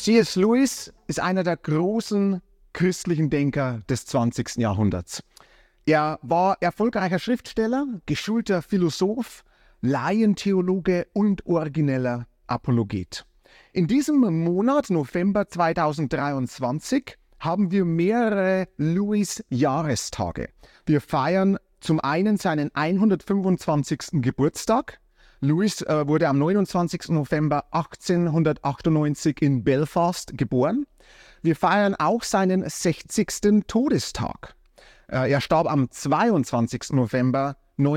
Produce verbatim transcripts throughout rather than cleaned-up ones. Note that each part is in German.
C S. Lewis ist einer der großen christlichen Denker des zwanzigsten Jahrhunderts. Er war erfolgreicher Schriftsteller, geschulter Philosoph, Laientheologe und origineller Apologet. In diesem Monat, November zweitausenddreiundzwanzig, haben wir mehrere Lewis-Jahrestage. Wir feiern zum einen seinen hundertfünfundzwanzigsten Geburtstag. Lewis äh, wurde am neunundzwanzigsten November achtzehnhundertachtundneunzig in Belfast geboren. Wir feiern auch seinen sechzigsten Todestag. Äh, er starb am zweiundzwanzigsten November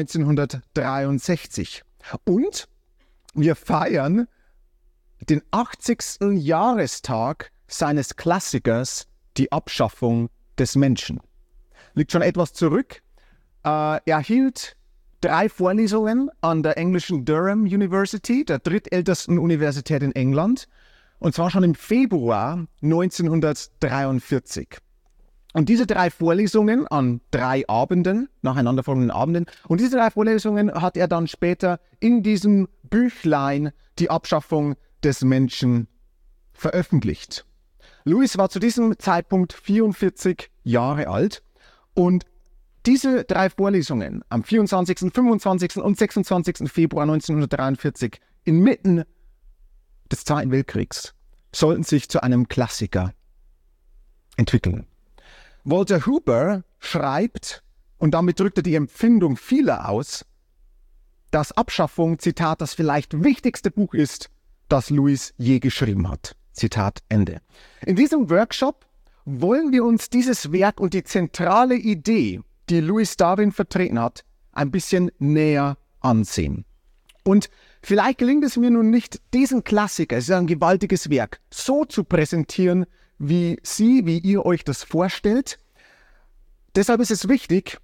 neunzehnhundertdreiundsechzig. Und wir feiern den achtzigsten Jahrestag seines Klassikers Die Abschaffung des Menschen. Liegt schon etwas zurück. Äh, er hielt drei Vorlesungen an der englischen Durham University, der drittältesten Universität in England, und zwar schon im Februar neunzehnhundertdreiundvierzig. Und diese drei Vorlesungen an drei Abenden, nacheinanderfolgenden Abenden, und diese drei Vorlesungen hat er dann später in diesem Büchlein Die Abschaffung des Menschen veröffentlicht. Lewis war zu diesem Zeitpunkt vierundvierzig Jahre alt und diese drei Vorlesungen am vierundzwanzigsten, fünfundzwanzigsten und sechsundzwanzigsten Februar neunzehnhundertdreiundvierzig inmitten des Zweiten Weltkriegs sollten sich zu einem Klassiker entwickeln. Walter Huber schreibt, und damit drückt er die Empfindung vieler aus, dass Abschaffung, Zitat, das vielleicht wichtigste Buch ist, das Lewis je geschrieben hat. Zitat Ende. In diesem Workshop wollen wir uns dieses Werk und die zentrale Idee, die Lewis darin vertreten hat, ein bisschen näher ansehen. Und vielleicht gelingt es mir nun nicht, diesen Klassiker, es ist ein gewaltiges Werk, so zu präsentieren, wie Sie, wie ihr euch das vorstellt. Deshalb ist es wichtig,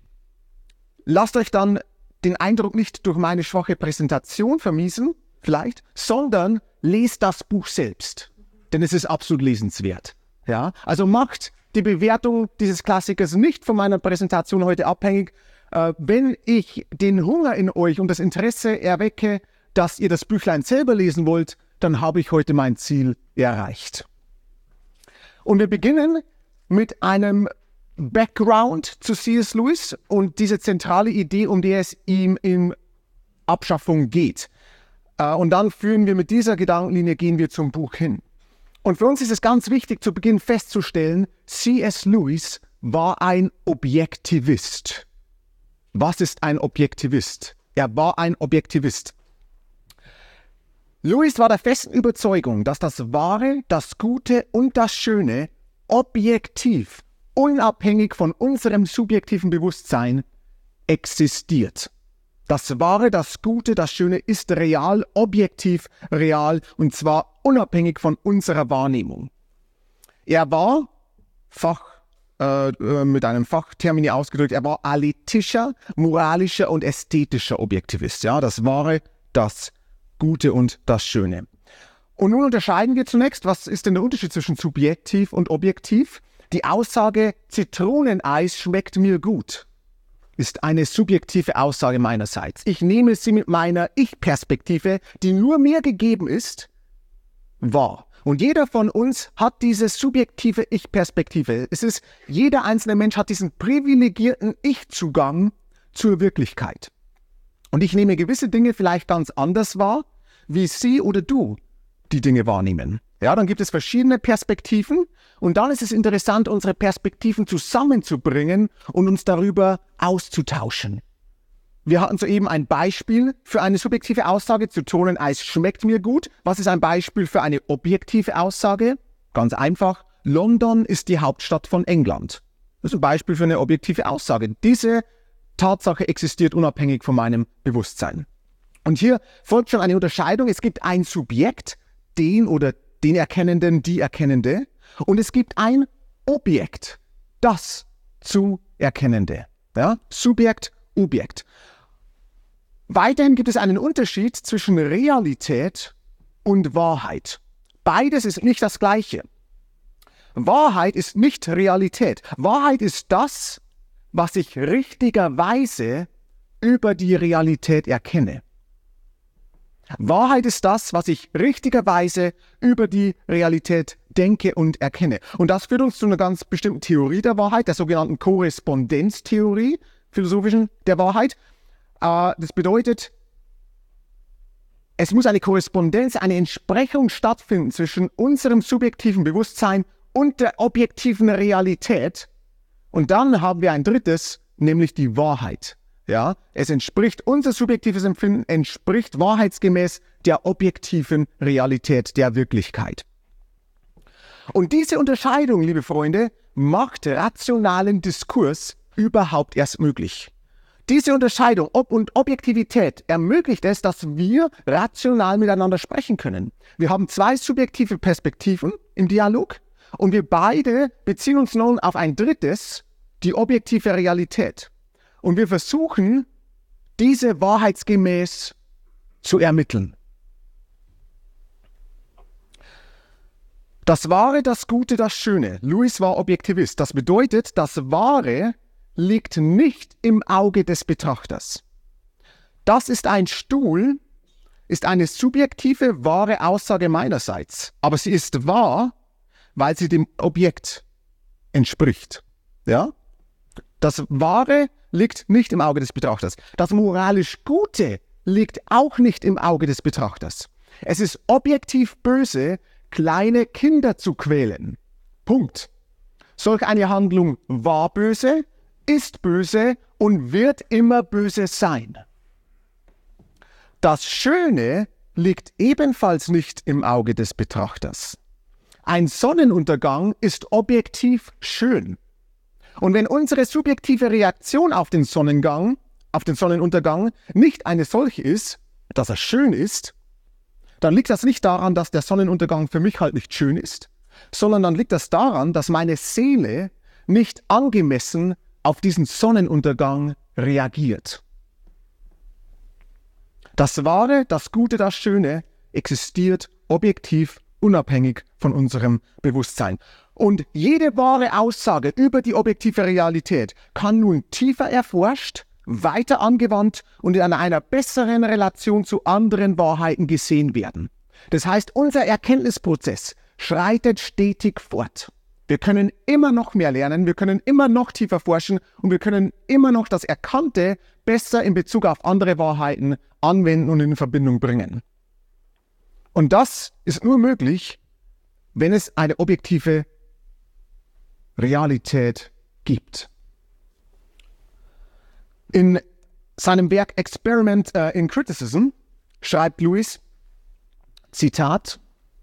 lasst euch dann den Eindruck nicht durch meine schwache Präsentation vermiesen, vielleicht, sondern lest das Buch selbst, denn es ist absolut lesenswert. Ja? Also macht die Bewertung dieses Klassikers nicht von meiner Präsentation heute abhängig. Äh, wenn ich den Hunger in euch und das Interesse erwecke, dass ihr das Büchlein selber lesen wollt, dann habe ich heute mein Ziel erreicht. Und wir beginnen mit einem Background zu C S. Lewis und diese zentrale Idee, um die es ihm in Abschaffung geht. Äh, und dann führen wir mit dieser Gedankenlinie, gehen wir zum Buch hin. Und für uns ist es ganz wichtig, zu Beginn festzustellen, C S. Lewis war ein Objektivist. Was ist ein Objektivist? Er war ein Objektivist. Lewis war der festen Überzeugung, dass das Wahre, das Gute und das Schöne objektiv, unabhängig von unserem subjektiven Bewusstsein, existiert. Das Wahre, das Gute, das Schöne ist real, objektiv real, und zwar unabhängig von unserer Wahrnehmung. Er war, Fach, äh, mit einem Fachtermini ausgedrückt, er war alethischer, moralischer und ästhetischer Objektivist. Ja, das Wahre, das Gute und das Schöne. Und nun unterscheiden wir zunächst, was ist denn der Unterschied zwischen subjektiv und objektiv? Die Aussage, Zitroneneis schmeckt mir gut, ist eine subjektive Aussage meinerseits. Ich nehme sie mit meiner Ich-Perspektive, die nur mir gegeben ist, wahr. Und jeder von uns hat diese subjektive Ich-Perspektive. Es ist, jeder einzelne Mensch hat diesen privilegierten Ich-Zugang zur Wirklichkeit. Und ich nehme gewisse Dinge vielleicht ganz anders wahr, wie Sie oder du die Dinge wahrnehmen. Ja, dann gibt es verschiedene Perspektiven und dann ist es interessant, unsere Perspektiven zusammenzubringen und uns darüber auszutauschen. Wir hatten soeben ein Beispiel für eine subjektive Aussage, Zitroneneis schmeckt mir gut. Was ist ein Beispiel für eine objektive Aussage? Ganz einfach, London ist die Hauptstadt von England. Das ist ein Beispiel für eine objektive Aussage. Diese Tatsache existiert unabhängig von meinem Bewusstsein. Und hier folgt schon eine Unterscheidung. Es gibt ein Subjekt, den oder den Erkennenden, die Erkennende. Und es gibt ein Objekt, das zu Erkennende. Ja? Subjekt, Objekt. Weiterhin gibt es einen Unterschied zwischen Realität und Wahrheit. Beides ist nicht das Gleiche. Wahrheit ist nicht Realität. Wahrheit ist das, was ich richtigerweise über die Realität erkenne. Wahrheit ist das, was ich richtigerweise über die Realität denke und erkenne. Und das führt uns zu einer ganz bestimmten Theorie der Wahrheit, der sogenannten Korrespondenztheorie, philosophischen der Wahrheit. Äh, das bedeutet, es muss eine Korrespondenz, eine Entsprechung stattfinden zwischen unserem subjektiven Bewusstsein und der objektiven Realität. Und dann haben wir ein drittes, nämlich die Wahrheit. Ja, es entspricht, unser subjektives Empfinden entspricht wahrheitsgemäß der objektiven Realität der Wirklichkeit. Und diese Unterscheidung, liebe Freunde, macht rationalen Diskurs überhaupt erst möglich. Diese Unterscheidung, Ob- und Objektivität, ermöglicht es, dass wir rational miteinander sprechen können. Wir haben zwei subjektive Perspektiven im Dialog und wir beide beziehen uns nun auf ein drittes, die objektive Realität. Und wir versuchen, diese wahrheitsgemäß zu ermitteln. Das Wahre, das Gute, das Schöne. Lewis war Objektivist. Das bedeutet, das Wahre liegt nicht im Auge des Betrachters. Das ist ein Stuhl, ist eine subjektive, wahre Aussage meinerseits. Aber sie ist wahr, weil sie dem Objekt entspricht. Ja? Das Wahre liegt nicht im Auge des Betrachters. Das moralisch Gute liegt auch nicht im Auge des Betrachters. Es ist objektiv böse, kleine Kinder zu quälen. Punkt. Solch eine Handlung war böse, ist böse und wird immer böse sein. Das Schöne liegt ebenfalls nicht im Auge des Betrachters. Ein Sonnenuntergang ist objektiv schön. Und wenn unsere subjektive Reaktion auf den Sonnengang, auf den Sonnenuntergang nicht eine solche ist, dass er schön ist, dann liegt das nicht daran, dass der Sonnenuntergang für mich halt nicht schön ist, sondern dann liegt das daran, dass meine Seele nicht angemessen auf diesen Sonnenuntergang reagiert. Das Wahre, das Gute, das Schöne existiert objektiv unabhängig von unserem Bewusstsein. Und jede wahre Aussage über die objektive Realität kann nun tiefer erforscht, weiter angewandt und in einer besseren Relation zu anderen Wahrheiten gesehen werden. Das heißt, unser Erkenntnisprozess schreitet stetig fort. Wir können immer noch mehr lernen, wir können immer noch tiefer forschen und wir können immer noch das Erkannte besser in Bezug auf andere Wahrheiten anwenden und in Verbindung bringen. Und das ist nur möglich, wenn es eine objektive Realität gibt. In seinem Werk Experiment uh, in Criticism schreibt Lewis, Zitat,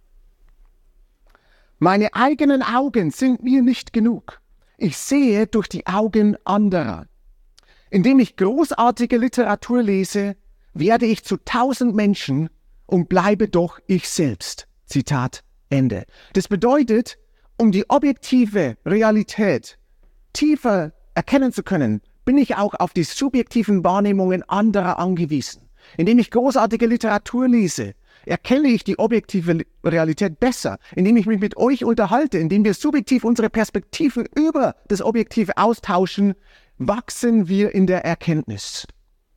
meine eigenen Augen sind mir nicht genug. Ich sehe durch die Augen anderer. Indem ich großartige Literatur lese, werde ich zu tausend Menschen und bleibe doch ich selbst. Zitat Ende. Das bedeutet, um die objektive Realität tiefer erkennen zu können, bin ich auch auf die subjektiven Wahrnehmungen anderer angewiesen. Indem ich großartige Literatur lese, erkenne ich die objektive Realität besser. Indem ich mich mit euch unterhalte, indem wir subjektiv unsere Perspektiven über das Objektive austauschen, wachsen wir in der Erkenntnis.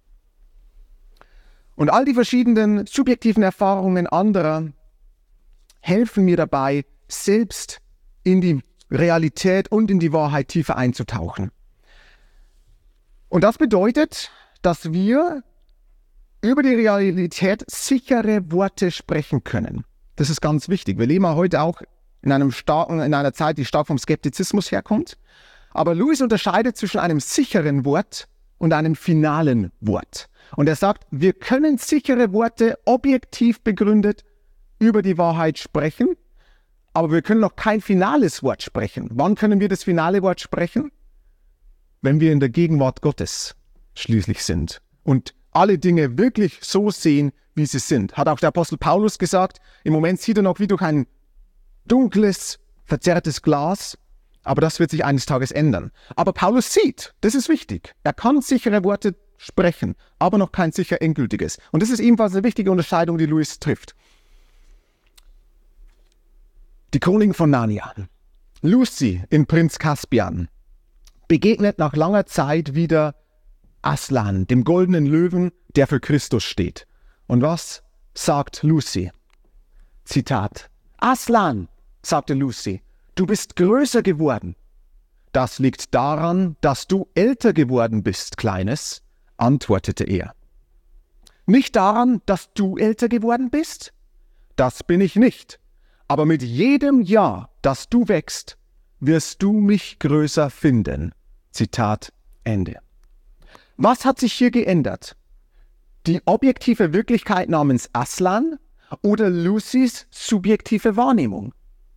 Und all die verschiedenen subjektiven Erfahrungen anderer helfen mir dabei, selbst in die Realität und in die Wahrheit tiefer einzutauchen. Und das bedeutet, dass wir über die Realität sichere Worte sprechen können. Das ist ganz wichtig. Wir leben ja heute auch in einem starken, in einer Zeit, die stark vom Skeptizismus herkommt. Aber Lewis unterscheidet zwischen einem sicheren Wort und einem finalen Wort. Und er sagt, wir können sichere Worte objektiv begründet über die Wahrheit sprechen, aber wir können noch kein finales Wort sprechen. Wann können wir das finale Wort sprechen? Wenn wir in der Gegenwart Gottes schließlich sind und alle Dinge wirklich so sehen, wie sie sind. Hat auch der Apostel Paulus gesagt, im Moment sieht er noch wie durch ein dunkles, verzerrtes Glas, aber das wird sich eines Tages ändern. Aber Paulus sieht, das ist wichtig. Er kann sichere Worte sprechen, aber noch kein sicher endgültiges. Und das ist ebenfalls eine wichtige Unterscheidung, die Lewis trifft. Die Chronik von Narnia. Lucy in Prinz Caspian begegnet nach langer Zeit wieder Aslan, dem goldenen Löwen, der für Christus steht. Und was sagt Lucy? Zitat: Aslan, sagte Lucy. Du bist größer geworden. Das liegt daran, dass du älter geworden bist, Kleines, antwortete er. Nicht daran, dass du älter geworden bist? Das bin ich nicht. Aber mit jedem Jahr, das du wächst, wirst du mich größer finden. Zitat Ende. Was hat sich hier geändert? Die objektive Wirklichkeit namens Aslan oder Lucys subjektive Wahrnehmung?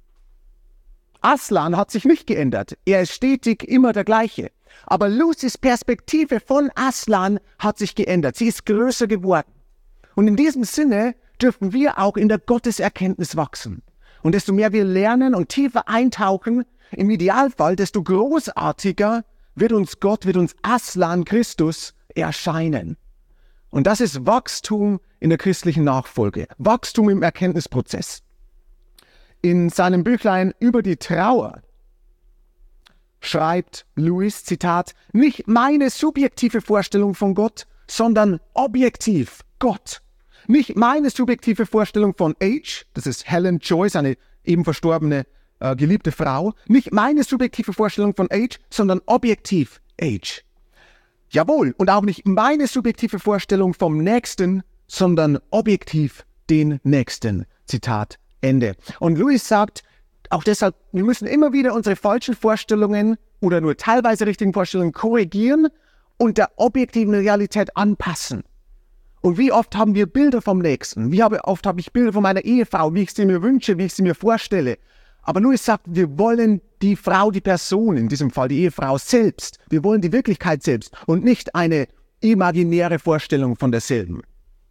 Aslan hat sich nicht geändert. Er ist stetig immer der gleiche. Aber Lucys Perspektive von Aslan hat sich geändert. Sie ist größer geworden. Und in diesem Sinne dürfen wir auch in der Gotteserkenntnis wachsen. Und desto mehr wir lernen und tiefer eintauchen, im Idealfall, desto großartiger wird uns Gott, wird uns Aslan Christus erscheinen. Und das ist Wachstum in der christlichen Nachfolge, Wachstum im Erkenntnisprozess. In seinem Büchlein über die Trauer schreibt Lewis, Zitat, nicht meine subjektive Vorstellung von Gott, sondern objektiv Gott. Nicht meine subjektive Vorstellung von H, das ist Helen Joyce, eine eben verstorbene äh, geliebte Frau. Nicht meine subjektive Vorstellung von H, sondern objektiv H. Jawohl, und auch nicht meine subjektive Vorstellung vom Nächsten, sondern objektiv den Nächsten. Zitat Ende. Und Lewis sagt, auch deshalb, wir müssen immer wieder unsere falschen Vorstellungen oder nur teilweise richtigen Vorstellungen korrigieren und der objektiven Realität anpassen. Und wie oft haben wir Bilder vom Nächsten? Wie oft habe ich Bilder von meiner Ehefrau, wie ich sie mir wünsche, wie ich sie mir vorstelle? Aber Lewis sagt, wir wollen die Frau, die Person, in diesem Fall die Ehefrau selbst. Wir wollen die Wirklichkeit selbst und nicht eine imaginäre Vorstellung von derselben.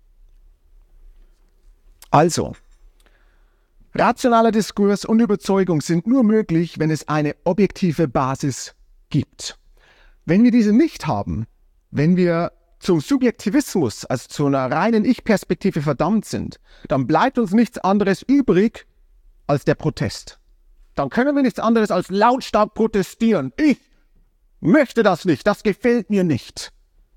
Also, rationaler Diskurs und Überzeugung sind nur möglich, wenn es eine objektive Basis gibt. Wenn wir diese nicht haben, wenn wir zum Subjektivismus, also zu einer reinen Ich-Perspektive verdammt sind, dann bleibt uns nichts anderes übrig als der Protest. Dann können wir nichts anderes als lautstark protestieren. Ich möchte das nicht, das gefällt mir nicht.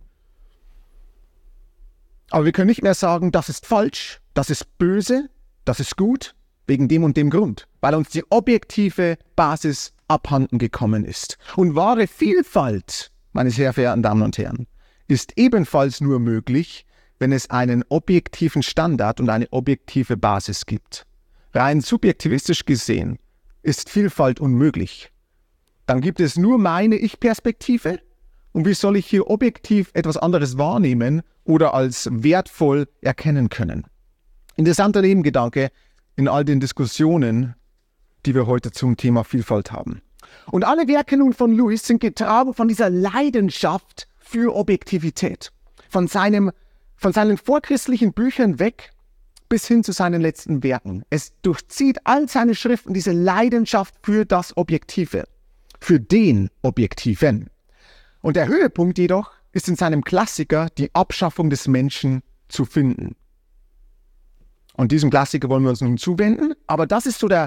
Aber wir können nicht mehr sagen, das ist falsch, das ist böse, das ist gut, wegen dem und dem Grund, weil uns die objektive Basis abhanden gekommen ist. Und wahre Vielfalt, meine sehr verehrten Damen und Herren, ist ebenfalls nur möglich, wenn es einen objektiven Standard und eine objektive Basis gibt. Rein subjektivistisch gesehen ist Vielfalt unmöglich. Dann gibt es nur meine Ich-Perspektive und wie soll ich hier objektiv etwas anderes wahrnehmen oder als wertvoll erkennen können? Interessanter Nebengedanke in all den Diskussionen, die wir heute zum Thema Vielfalt haben. Und alle Werke nun von Lewis sind getragen von dieser Leidenschaft für Objektivität. Von, seinem, von seinen vorchristlichen Büchern weg bis hin zu seinen letzten Werken. Es durchzieht all seine Schriften diese Leidenschaft für das Objektive, für den Objektiven. Und der Höhepunkt jedoch ist in seinem Klassiker Die Abschaffung des Menschen zu finden. Und diesem Klassiker wollen wir uns nun zuwenden, aber das ist so der,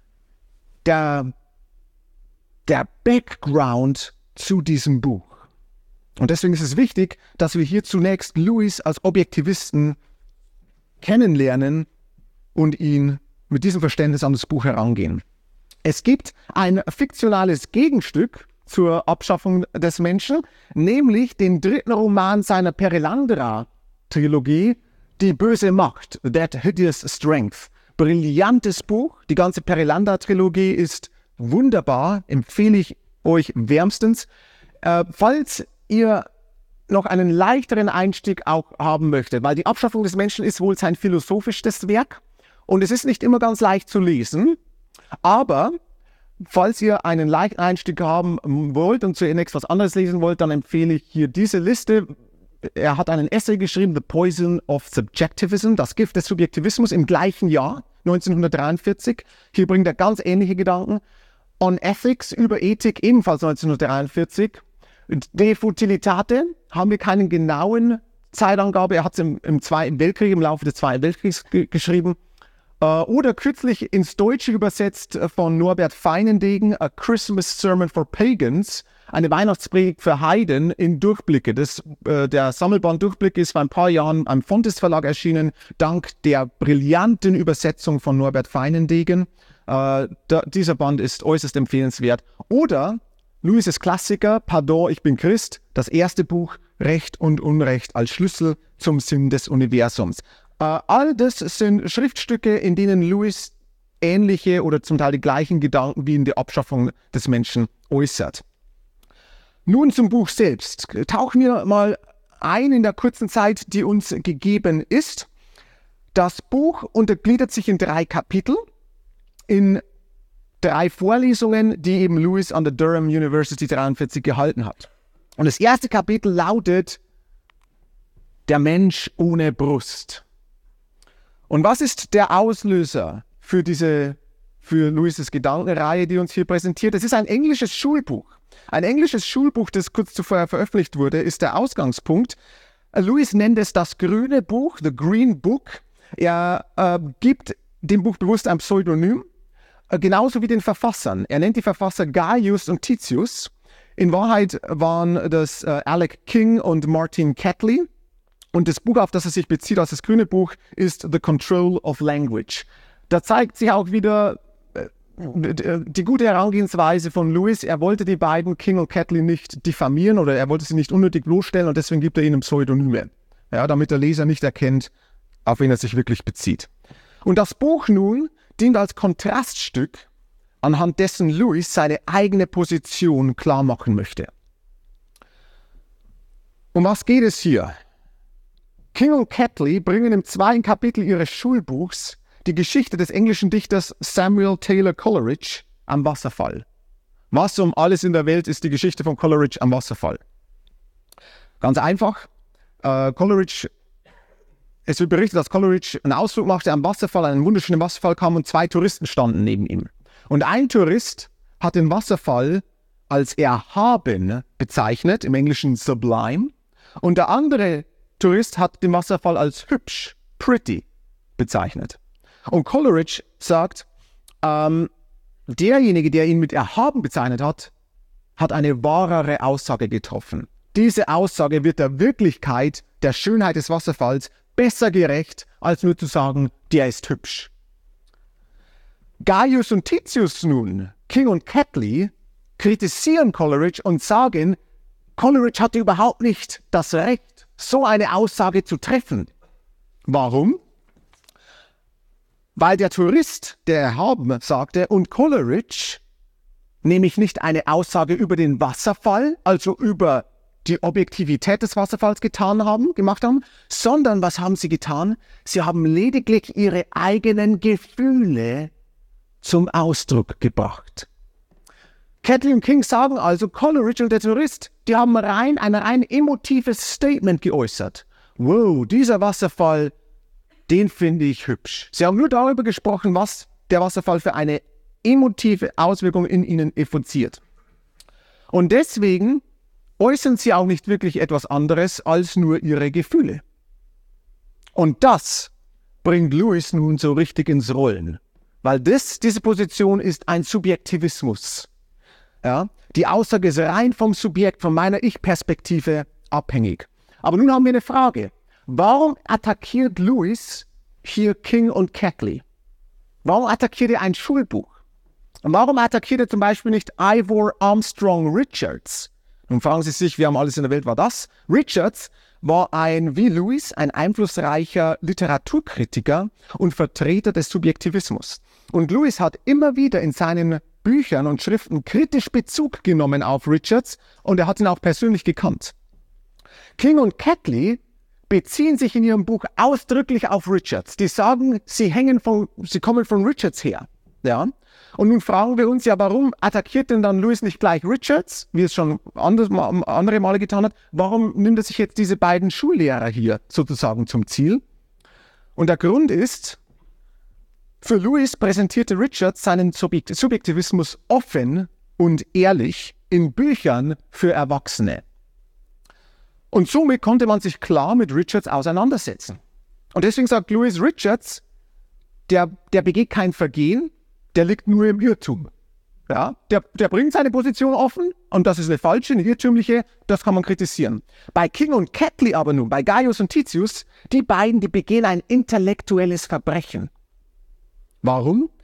der, der Background zu diesem Buch. Und deswegen ist es wichtig, dass wir hier zunächst Lewis als Objektivisten kennenlernen und ihn mit diesem Verständnis an das Buch herangehen. Es gibt ein fiktionales Gegenstück zur Abschaffung des Menschen, nämlich den dritten Roman seiner Perelandra-Trilogie, Die böse Macht, That Hideous Strength. Brillantes Buch, die ganze Perelandra-Trilogie ist wunderbar, empfehle ich euch wärmstens. Äh, falls ihr noch einen leichteren Einstieg auch haben möchtet, weil die Abschaffung des Menschen ist wohl sein philosophisches Werk und es ist nicht immer ganz leicht zu lesen, aber falls ihr einen leichten Einstieg haben wollt und zunächst was anderes lesen wollt, dann empfehle ich hier diese Liste. Er hat einen Essay geschrieben, The Poison of Subjectivism, das Gift des Subjektivismus, im gleichen Jahr, neunzehnhundertdreiundvierzig. Hier bringt er ganz ähnliche Gedanken. On Ethics, über Ethik, ebenfalls neunzehnhundertdreiundvierzig. De Futilitate haben wir keinen genauen Zeitangabe. Er hat es im, im Zweiten Weltkrieg, im Laufe des Zweiten Weltkriegs ge- geschrieben. Äh, oder kürzlich ins Deutsche übersetzt von Norbert Feinendegen, A Christmas Sermon for Pagans, eine Weihnachtspredigt für Heiden in Durchblicke. Das, äh, der Sammelband Durchblicke ist vor ein paar Jahren am Fontes Verlag erschienen, dank der brillanten Übersetzung von Norbert Feinendegen. Äh, da, dieser Band ist äußerst empfehlenswert. Oder Lewis' Klassiker, Pardon, ich bin Christ, das erste Buch, Recht und Unrecht als Schlüssel zum Sinn des Universums. Äh, all das sind Schriftstücke, in denen Lewis ähnliche oder zum Teil die gleichen Gedanken wie in der Abschaffung des Menschen äußert. Nun zum Buch selbst. Tauchen wir mal ein in der kurzen Zeit, die uns gegeben ist. Das Buch untergliedert sich in drei Kapitel, in drei Vorlesungen, die eben Lewis an der Durham University dreiundvierzig gehalten hat. Und das erste Kapitel lautet Der Mensch ohne Brust. Und was ist der Auslöser für diese, für Lewis' Gedankenreihe, die uns hier präsentiert? Es ist ein englisches Schulbuch. Ein englisches Schulbuch, das kurz zuvor veröffentlicht wurde, ist der Ausgangspunkt. Lewis nennt es das grüne Buch, The Green Book. Er äh, gibt dem Buch bewusst ein Pseudonym, äh, genauso wie den Verfassern. Er nennt die Verfasser Gaius und Titius. In Wahrheit waren das äh, Alec King und Martin Catley. Und das Buch, auf das er sich bezieht, als das grüne Buch, ist The Control of Language. Da zeigt sich auch wieder äh, die gute Herangehensweise von Lewis. Er wollte die beiden, King und Catley, nicht diffamieren oder er wollte sie nicht unnötig bloßstellen und deswegen gibt er ihnen Pseudonyme, ja, damit der Leser nicht erkennt, auf wen er sich wirklich bezieht. Und das Buch nun dient als Kontraststück, anhand dessen Lewis seine eigene Position klar machen möchte. Um was geht es hier? King und Catley bringen im zweiten Kapitel ihres Schulbuchs die Geschichte des englischen Dichters Samuel Taylor Coleridge am Wasserfall. Was um alles in der Welt ist die Geschichte von Coleridge am Wasserfall? Ganz einfach. Äh, Coleridge, es wird berichtet, dass Coleridge einen Ausflug machte am Wasserfall, einen wunderschönen Wasserfall kam und zwei Touristen standen neben ihm. Und ein Tourist hat den Wasserfall als erhaben bezeichnet, im Englischen sublime, und der andere Tourist hat den Wasserfall als hübsch, pretty bezeichnet. Und Coleridge sagt, ähm, derjenige, der ihn mit erhaben bezeichnet hat, hat eine wahrere Aussage getroffen. Diese Aussage wird der Wirklichkeit, der Schönheit des Wasserfalls besser gerecht, als nur zu sagen, der ist hübsch. Gaius und Titius nun, King und Catley, kritisieren Coleridge und sagen, Coleridge hatte überhaupt nicht das Recht, so eine Aussage zu treffen. Warum? Weil der Tourist, der erhaben sagte, und Coleridge nämlich nicht eine Aussage über den Wasserfall, also über die Objektivität des Wasserfalls getan haben, gemacht haben, sondern was haben sie getan? Sie haben lediglich ihre eigenen Gefühle zum Ausdruck gebracht. Catley und King sagen also, Coleridge und der Tourist, die haben rein ein rein emotives Statement geäußert. Wow, dieser Wasserfall, den finde ich hübsch. Sie haben nur darüber gesprochen, was der Wasserfall für eine emotive Auswirkung in ihnen evoziert. Und deswegen äußern sie auch nicht wirklich etwas anderes als nur ihre Gefühle. Und das bringt Lewis nun so richtig ins Rollen. Weil das, diese Position ist ein Subjektivismus. Ja, die Aussage ist rein vom Subjekt, von meiner Ich-Perspektive abhängig. Aber nun haben wir eine Frage. Warum attackiert Lewis hier King und Catley? Warum attackiert er ein Schulbuch? Und warum attackiert er zum Beispiel nicht Ivor Armstrong Richards? Nun fragen Sie sich, wir haben alles in der Welt, war das? Richards war ein, wie Lewis, ein einflussreicher Literaturkritiker und Vertreter des Subjektivismus. Und Lewis hat immer wieder in seinen Büchern und Schriften kritisch Bezug genommen auf Richards und er hat ihn auch persönlich gekannt. King und Catley beziehen sich in ihrem Buch ausdrücklich auf Richards. Die sagen, sie hängen von, sie kommen von Richards her. Ja? Und nun fragen wir uns ja, warum attackiert denn dann Lewis nicht gleich Richards, wie es schon anders, andere Male getan hat? Warum nimmt er sich jetzt diese beiden Schullehrer hier sozusagen zum Ziel? Und der Grund ist, für Lewis präsentierte Richards seinen Subjekt- Subjektivismus offen und ehrlich in Büchern für Erwachsene. Und somit konnte man sich klar mit Richards auseinandersetzen. Und deswegen sagt Lewis, Richards, der, der begeht kein Vergehen, der liegt nur im Irrtum. Ja, der, der bringt seine Position offen und das ist eine falsche, eine irrtümliche, das kann man kritisieren. Bei King und Catley aber nun, bei Gaius und Titius, die beiden, die begehen ein intellektuelles Verbrechen. Warum?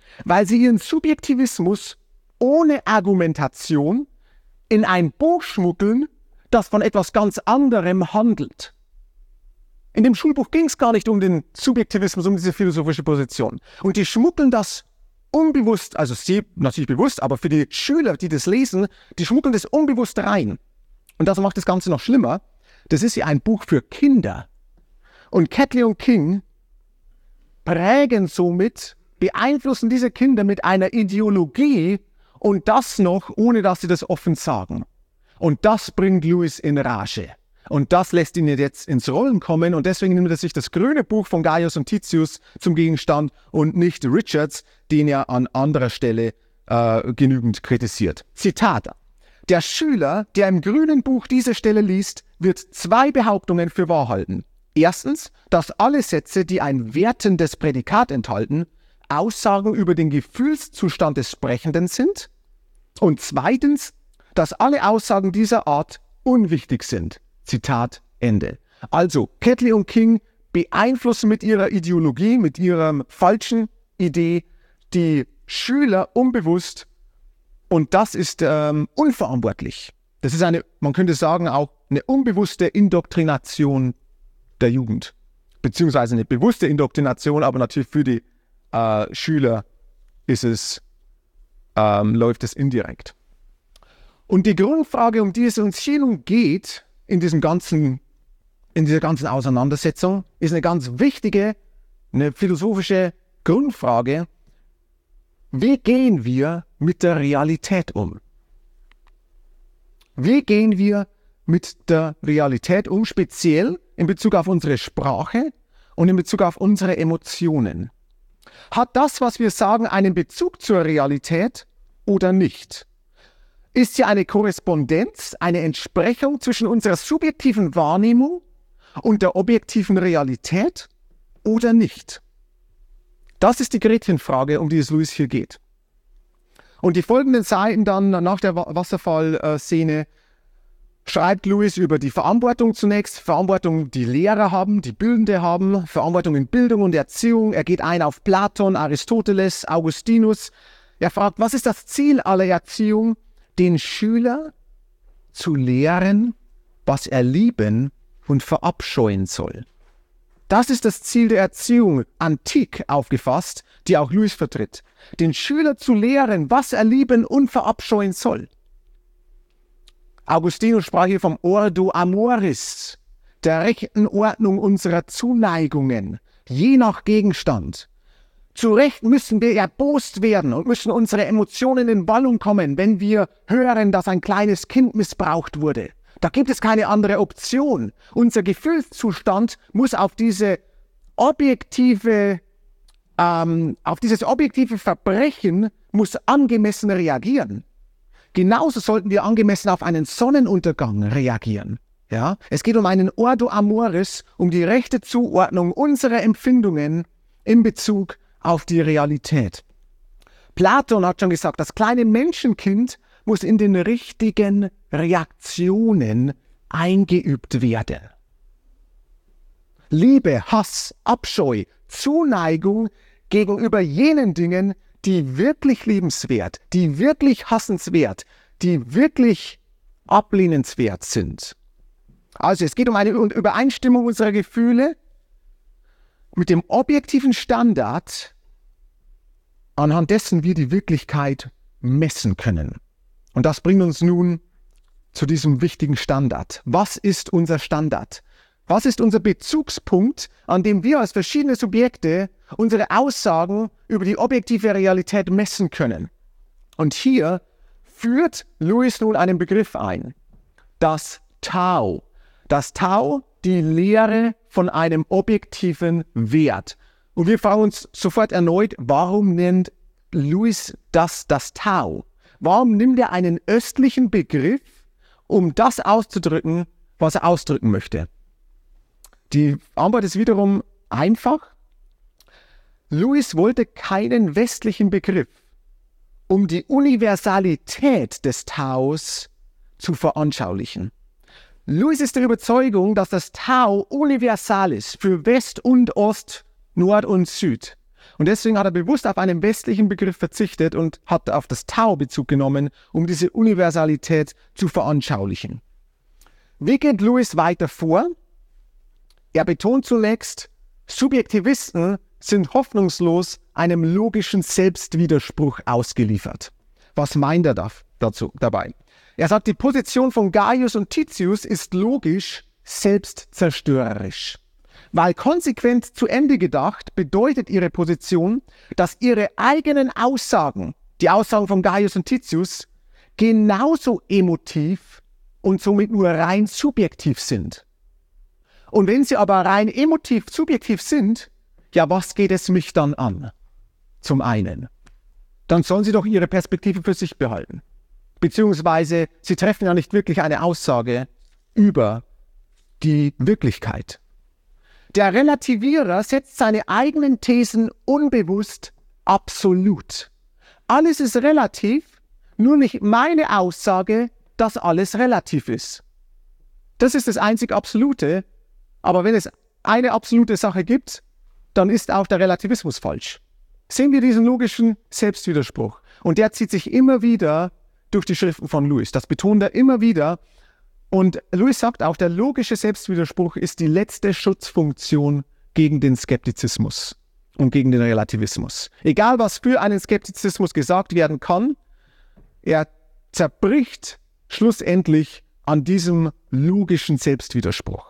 weil sie ihren Subjektivismus ohne Argumentation in ein Buch schmuggeln, das von etwas ganz anderem handelt. In dem Schulbuch ging es gar nicht um den Subjektivismus, um diese philosophische Position. Und die schmuggeln das unbewusst, also sie natürlich bewusst, aber für die Schüler, die das lesen, die schmuggeln das unbewusst rein. Und das macht das Ganze noch schlimmer. Das ist ja ein Buch für Kinder. Und Catley und King prägen somit, beeinflussen diese Kinder mit einer Ideologie und das noch, ohne dass sie das offen sagen. Und das bringt Lewis in Rage. Und das lässt ihn jetzt ins Rollen kommen und deswegen nimmt er sich das grüne Buch von Gaius und Titius zum Gegenstand und nicht Richards, den er an anderer Stelle äh, genügend kritisiert. Zitat: Der Schüler, der im grünen Buch diese Stelle liest, wird zwei Behauptungen für wahr halten. Erstens, dass alle Sätze, die ein wertendes Prädikat enthalten, Aussagen über den Gefühlszustand des Sprechenden sind. Und zweitens, dass alle Aussagen dieser Art unwichtig sind. Zitat Ende. Also, Catley und King beeinflussen mit ihrer Ideologie, mit ihrer falschen Idee die Schüler unbewusst und das ist ähm, unverantwortlich. Das ist eine, man könnte sagen, auch eine unbewusste Indoktrination der Jugend. Beziehungsweise eine bewusste Indoktrination, aber natürlich für die äh, Schüler ist es, ähm, läuft es indirekt. Und die Grundfrage, um die es uns hier nun geht, in diesem ganzen, in dieser ganzen Auseinandersetzung, ist eine ganz wichtige, eine philosophische Grundfrage. Wie gehen wir mit der Realität um? Wie gehen wir mit der Realität um, speziell in Bezug auf unsere Sprache und in Bezug auf unsere Emotionen? Hat das, was wir sagen, einen Bezug zur Realität oder nicht? Ist hier eine Korrespondenz, eine Entsprechung zwischen unserer subjektiven Wahrnehmung und der objektiven Realität oder nicht? Das ist die Gretchenfrage, um die es Lewis hier geht. Und die folgenden Seiten dann nach der Wasserfallszene schreibt Lewis über die Verantwortung zunächst, Verantwortung, die Lehrer haben, die Bildende haben, Verantwortung in Bildung und Erziehung. Er geht ein auf Platon, Aristoteles, Augustinus. Er fragt, was ist das Ziel aller Erziehung? Den Schüler zu lehren, was er lieben und verabscheuen soll. Das ist das Ziel der Erziehung, antik aufgefasst, die auch Lewis vertritt. Den Schüler zu lehren, was er lieben und verabscheuen soll. Augustinus sprach hier vom Ordo Amoris, der rechten Ordnung unserer Zuneigungen, je nach Gegenstand. Zu Recht müssen wir erbost werden und müssen unsere Emotionen in Wallung kommen, wenn wir hören, dass ein kleines Kind missbraucht wurde. Da gibt es keine andere Option. Unser Gefühlszustand muss auf diese objektive, ähm, auf dieses objektive Verbrechen muss angemessen reagieren. Genauso sollten wir angemessen auf einen Sonnenuntergang reagieren. Ja? Es geht um einen Ordo Amoris, um die rechte Zuordnung unserer Empfindungen in Bezug auf die Realität. Platon hat schon gesagt, das kleine Menschenkind muss in den richtigen Reaktionen eingeübt werden. Liebe, Hass, Abscheu, Zuneigung gegenüber jenen Dingen, die wirklich liebenswert, die wirklich hassenswert, die wirklich ablehnenswert sind. Also es geht um eine Übereinstimmung unserer Gefühle mit dem objektiven Standard, anhand dessen wir die Wirklichkeit messen können. Und das bringt uns nun zu diesem wichtigen Standard. Was ist unser Standard? Was ist unser Bezugspunkt, an dem wir als verschiedene Subjekte unsere Aussagen über die objektive Realität messen können? Und hier führt Lewis nun einen Begriff ein. Das Tao. Das Tao, die Lehre von einem objektiven Wert. Und wir fragen uns sofort erneut, warum nennt Lewis das das Tao? Warum nimmt er einen östlichen Begriff, um das auszudrücken, was er ausdrücken möchte? Die Antwort ist wiederum einfach. Lewis wollte keinen westlichen Begriff, um die Universalität des Taos zu veranschaulichen. Lewis ist der Überzeugung, dass das Tao universal ist für West und Ost, Nord und Süd. Und deswegen hat er bewusst auf einen westlichen Begriff verzichtet und hat auf das Tao Bezug genommen, um diese Universalität zu veranschaulichen. Wie geht Lewis weiter vor? Er betont zunächst, Subjektivisten sind hoffnungslos einem logischen Selbstwiderspruch ausgeliefert. Was meint er da, dazu, dabei? Er sagt, die Position von Gaius und Titius ist logisch selbstzerstörerisch. Weil konsequent zu Ende gedacht bedeutet ihre Position, dass ihre eigenen Aussagen, die Aussagen von Gaius und Titius, genauso emotiv und somit nur rein subjektiv sind. Und wenn sie aber rein emotiv subjektiv sind, ja, was geht es mich dann an? Zum einen. Dann sollen sie doch ihre Perspektive für sich behalten. Beziehungsweise sie treffen ja nicht wirklich eine Aussage über die Wirklichkeit. Der Relativierer setzt seine eigenen Thesen unbewusst absolut. Alles ist relativ, nur nicht meine Aussage, dass alles relativ ist. Das ist das einzig Absolute, aber wenn es eine absolute Sache gibt, dann ist auch der Relativismus falsch. Sehen wir diesen logischen Selbstwiderspruch. Und der zieht sich immer wieder durch die Schriften von Lewis. Das betont er immer wieder. Und Lewis sagt auch, der logische Selbstwiderspruch ist die letzte Schutzfunktion gegen den Skeptizismus und gegen den Relativismus. Egal, was für einen Skeptizismus gesagt werden kann, er zerbricht schlussendlich an diesem logischen Selbstwiderspruch.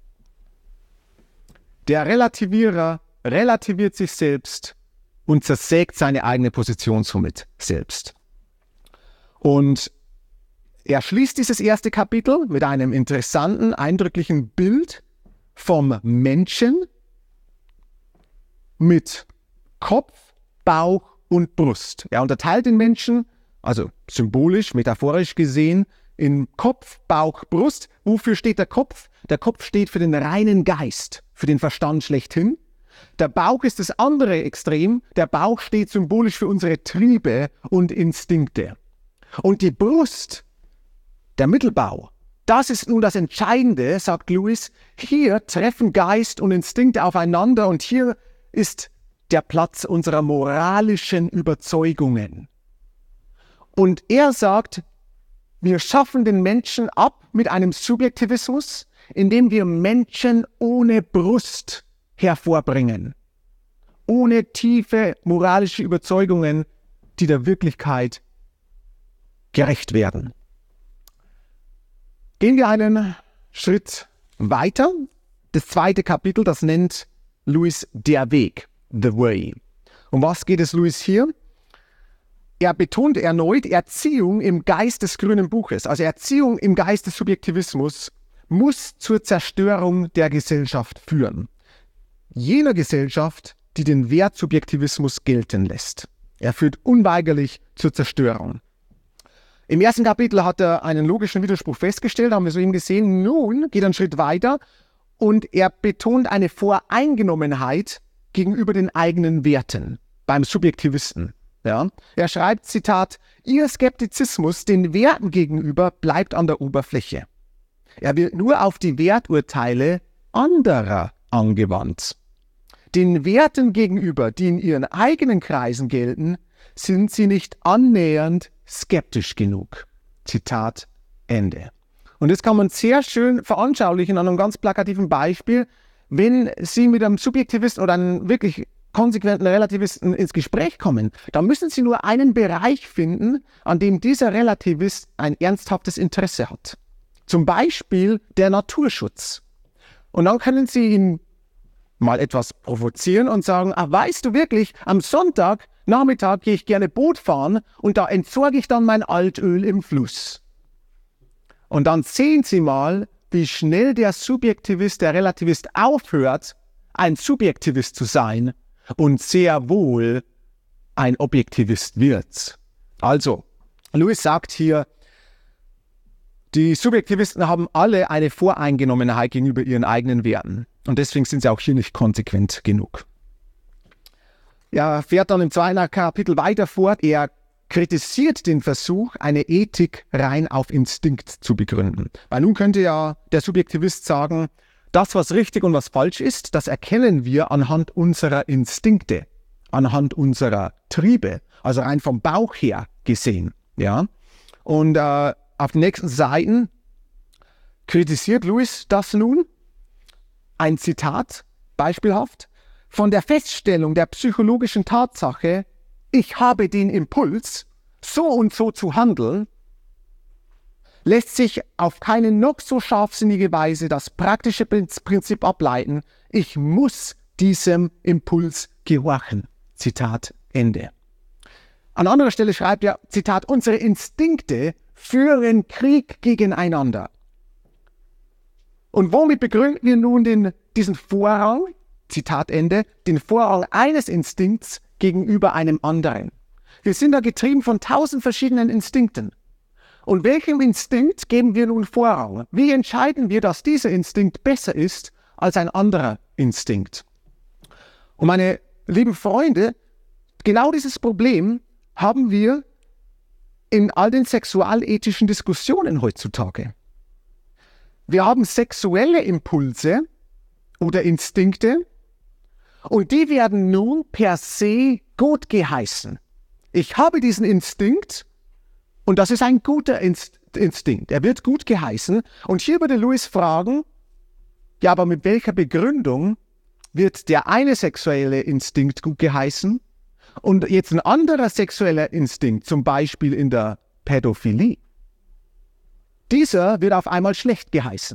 Der Relativierer relativiert sich selbst und zersägt seine eigene Position somit selbst. Und er schließt dieses erste Kapitel mit einem interessanten, eindrücklichen Bild vom Menschen mit Kopf, Bauch und Brust. Er unterteilt den Menschen, also symbolisch, metaphorisch gesehen, in Kopf, Bauch, Brust. Wofür steht der Kopf? Der Kopf steht für den reinen Geist, für den Verstand schlechthin. Der Bauch ist das andere Extrem. Der Bauch steht symbolisch für unsere Triebe und Instinkte. Und die Brust, der Mittelbau, das ist nun das Entscheidende, sagt Lewis. Hier treffen Geist und Instinkte aufeinander und hier ist der Platz unserer moralischen Überzeugungen. Und er sagt, wir schaffen den Menschen ab mit einem Subjektivismus, indem wir Menschen ohne Brust hervorbringen. Ohne tiefe moralische Überzeugungen, die der Wirklichkeit gerecht werden. Gehen wir einen Schritt weiter. Das zweite Kapitel, das nennt Lewis der Weg, the way. Um was geht es Lewis hier? Er betont erneut, Erziehung im Geist des grünen Buches, also Erziehung im Geist des Subjektivismus, muss zur Zerstörung der Gesellschaft führen. Jener Gesellschaft, die den Wertsubjektivismus gelten lässt. Er führt unweigerlich zur Zerstörung. Im ersten Kapitel hat er einen logischen Widerspruch festgestellt, haben wir soeben gesehen. Nun geht er einen Schritt weiter und er betont eine Voreingenommenheit gegenüber den eigenen Werten beim Subjektivisten. Ja? Er schreibt, Zitat, Ihr Skeptizismus den Werten gegenüber bleibt an der Oberfläche. Er wird nur auf die Werturteile anderer angewandt. Den Werten gegenüber, die in ihren eigenen Kreisen gelten, sind sie nicht annähernd skeptisch genug. Zitat Ende. Und das kann man sehr schön veranschaulichen an einem ganz plakativen Beispiel. Wenn Sie mit einem Subjektivisten oder einem wirklich konsequenten Relativisten ins Gespräch kommen, dann müssen Sie nur einen Bereich finden, an dem dieser Relativist ein ernsthaftes Interesse hat. Zum Beispiel der Naturschutz. Und dann können Sie ihn mal etwas provozieren und sagen, ah, weißt du wirklich, am Sonntag Nachmittag gehe ich gerne Boot fahren und da entsorge ich dann mein Altöl im Fluss. Und dann sehen Sie mal, wie schnell der Subjektivist, der Relativist aufhört, ein Subjektivist zu sein und sehr wohl ein Objektivist wird. Also, Lewis sagt hier, die Subjektivisten haben alle eine Voreingenommenheit gegenüber ihren eigenen Werten. Und deswegen sind sie auch hier nicht konsequent genug. Er fährt dann im zweiten Kapitel weiter fort. Er kritisiert den Versuch, eine Ethik rein auf Instinkt zu begründen. Weil nun könnte ja der Subjektivist sagen, das, was richtig und was falsch ist, das erkennen wir anhand unserer Instinkte. anhand unserer Triebe, also rein vom Bauch her gesehen. Ja? Und äh, auf den nächsten Seiten kritisiert Lewis das nun. Ein Zitat, beispielhaft: Von der Feststellung der psychologischen Tatsache, ich habe den Impuls, so und so zu handeln, lässt sich auf keine noch so scharfsinnige Weise das praktische Prinzip ableiten, ich muss diesem Impuls gehorchen. Zitat Ende. An anderer Stelle schreibt er, Zitat, unsere Instinkte führen Krieg gegeneinander. Und womit begründen wir nun den, diesen Vorrang, Zitat Ende, den Vorrang eines Instinkts gegenüber einem anderen? Wir sind da getrieben von tausend verschiedenen Instinkten. Und welchem Instinkt geben wir nun Vorrang? Wie entscheiden wir, dass dieser Instinkt besser ist als ein anderer Instinkt? Und meine lieben Freunde, genau dieses Problem haben wir in all den sexualethischen Diskussionen heutzutage. Wir haben sexuelle Impulse oder Instinkte und die werden nun per se gut geheißen. Ich habe diesen Instinkt und das ist ein guter Inst- Instinkt. Er wird gut geheißen. Und hier würde Lewis fragen, ja, aber mit welcher Begründung wird der eine sexuelle Instinkt gut geheißen und jetzt ein anderer sexueller Instinkt, zum Beispiel in der Pädophilie, dieser wird auf einmal schlecht geheißen.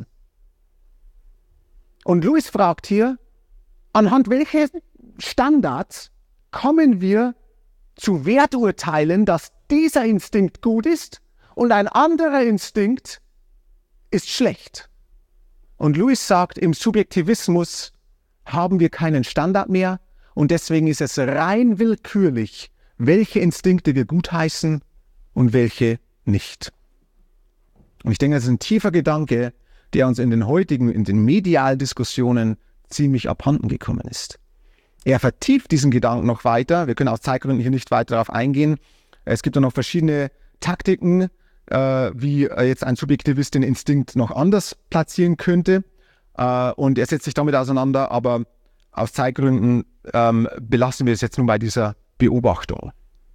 Und Lewis fragt hier, anhand welcher Standards kommen wir zu Werturteilen, dass dieser Instinkt gut ist und ein anderer Instinkt ist schlecht. Und Lewis sagt, im Subjektivismus haben wir keinen Standard mehr und deswegen ist es rein willkürlich, welche Instinkte wir gutheißen und welche nicht. Und ich denke, das ist ein tiefer Gedanke, der uns in den heutigen, in den medialen Diskussionen ziemlich abhanden gekommen ist. Er vertieft diesen Gedanken noch weiter. Wir können aus Zeitgründen hier nicht weiter darauf eingehen. Es gibt ja noch verschiedene Taktiken, äh, wie jetzt ein Subjektivist den Instinkt noch anders platzieren könnte. Äh, und er setzt sich damit auseinander, aber aus Zeitgründen ähm, belassen wir es jetzt nun bei dieser Beobachtung.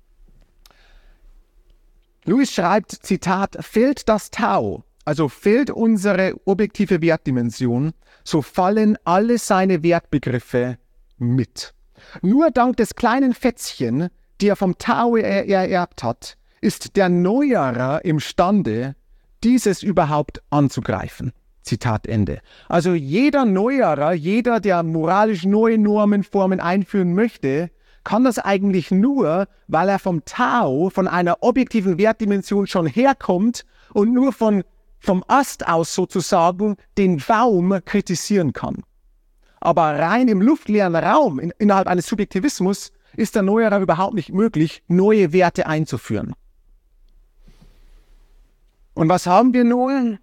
Lewis schreibt, Zitat, fehlt das Tao, also fehlt unsere objektive Wertdimension, so fallen alle seine Wertbegriffe mit. Nur dank des kleinen Fätzchen, die er vom Tao er ererbt hat, ist der Neuerer imstande, dieses überhaupt anzugreifen. Zitat Ende. Also jeder Neuerer, jeder, der moralisch neue Normen, Formen einführen möchte, kann das eigentlich nur, weil er vom Tao, von einer objektiven Wertdimension schon herkommt und nur von, vom Ast aus sozusagen den Baum kritisieren kann. Aber rein im luftleeren Raum, in, innerhalb eines Subjektivismus, ist der Neuerer überhaupt nicht möglich, neue Werte einzuführen. Und was haben wir nun?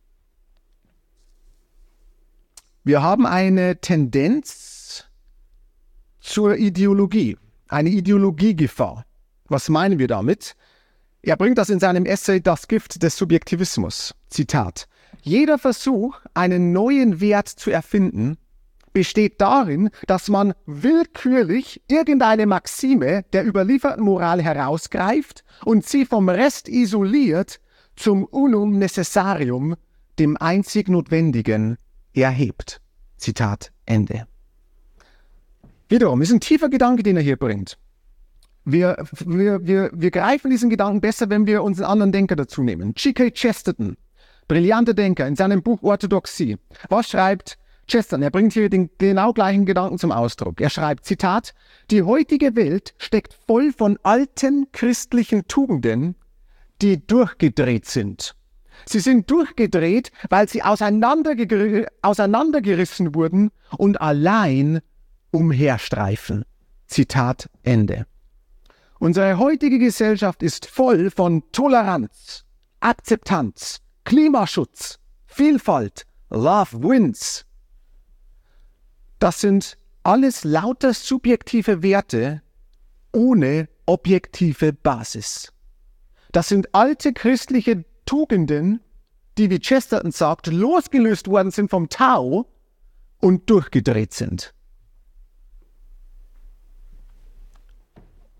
Wir haben eine Tendenz zur Ideologie, eine Ideologiegefahr. Was meinen wir damit? Er bringt das in seinem Essay Das Gift des Subjektivismus. Zitat: Jeder Versuch, einen neuen Wert zu erfinden, besteht darin, dass man willkürlich irgendeine Maxime der überlieferten Moral herausgreift und sie vom Rest isoliert zum Unum Necessarium, dem einzig Notwendigen, erhebt. Zitat Ende. Wiederum, ist ein tiefer Gedanke, den er hier bringt. Wir, wir, wir, wir greifen diesen Gedanken besser, wenn wir uns einen anderen Denker dazu nehmen. G K Chesterton, brillanter Denker, in seinem Buch Orthodoxie. Was schreibt Chesterton? Er bringt hier den genau gleichen Gedanken zum Ausdruck. Er schreibt, Zitat, die heutige Welt steckt voll von alten christlichen Tugenden, die durchgedreht sind. Sie sind durchgedreht, weil sie auseinanderger- auseinandergerissen wurden und allein umherstreifen. Zitat Ende. Unsere heutige Gesellschaft ist voll von Toleranz, Akzeptanz, Klimaschutz, Vielfalt, Love wins. Das sind alles lauter subjektive Werte ohne objektive Basis. Das sind alte christliche Tugenden, die, wie Chesterton sagt, losgelöst worden sind vom Tao und durchgedreht sind.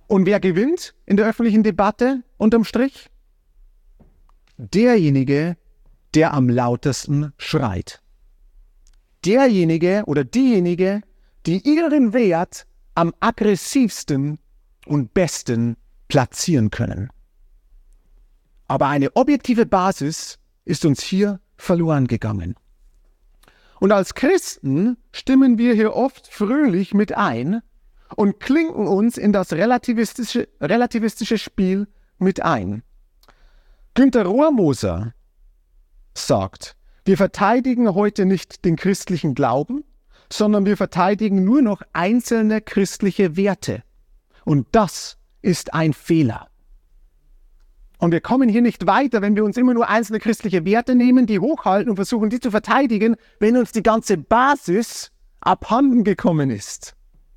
Und wer gewinnt in der öffentlichen Debatte unterm Strich? Derjenige, der am lautesten schreit. Derjenige oder diejenige, die ihren Wert am aggressivsten und besten platzieren können. Aber eine objektive Basis ist uns hier verloren gegangen. Und als Christen stimmen wir hier oft fröhlich mit ein und klinken uns in das relativistische, relativistische Spiel mit ein. Günter Rohrmoser sagt, wir verteidigen heute nicht den christlichen Glauben, sondern wir verteidigen nur noch einzelne christliche Werte. Und das ist ein Fehler. Und wir kommen hier nicht weiter, wenn wir uns immer nur einzelne christliche Werte nehmen, die hochhalten und versuchen, die zu verteidigen, wenn uns die ganze Basis abhanden gekommen ist.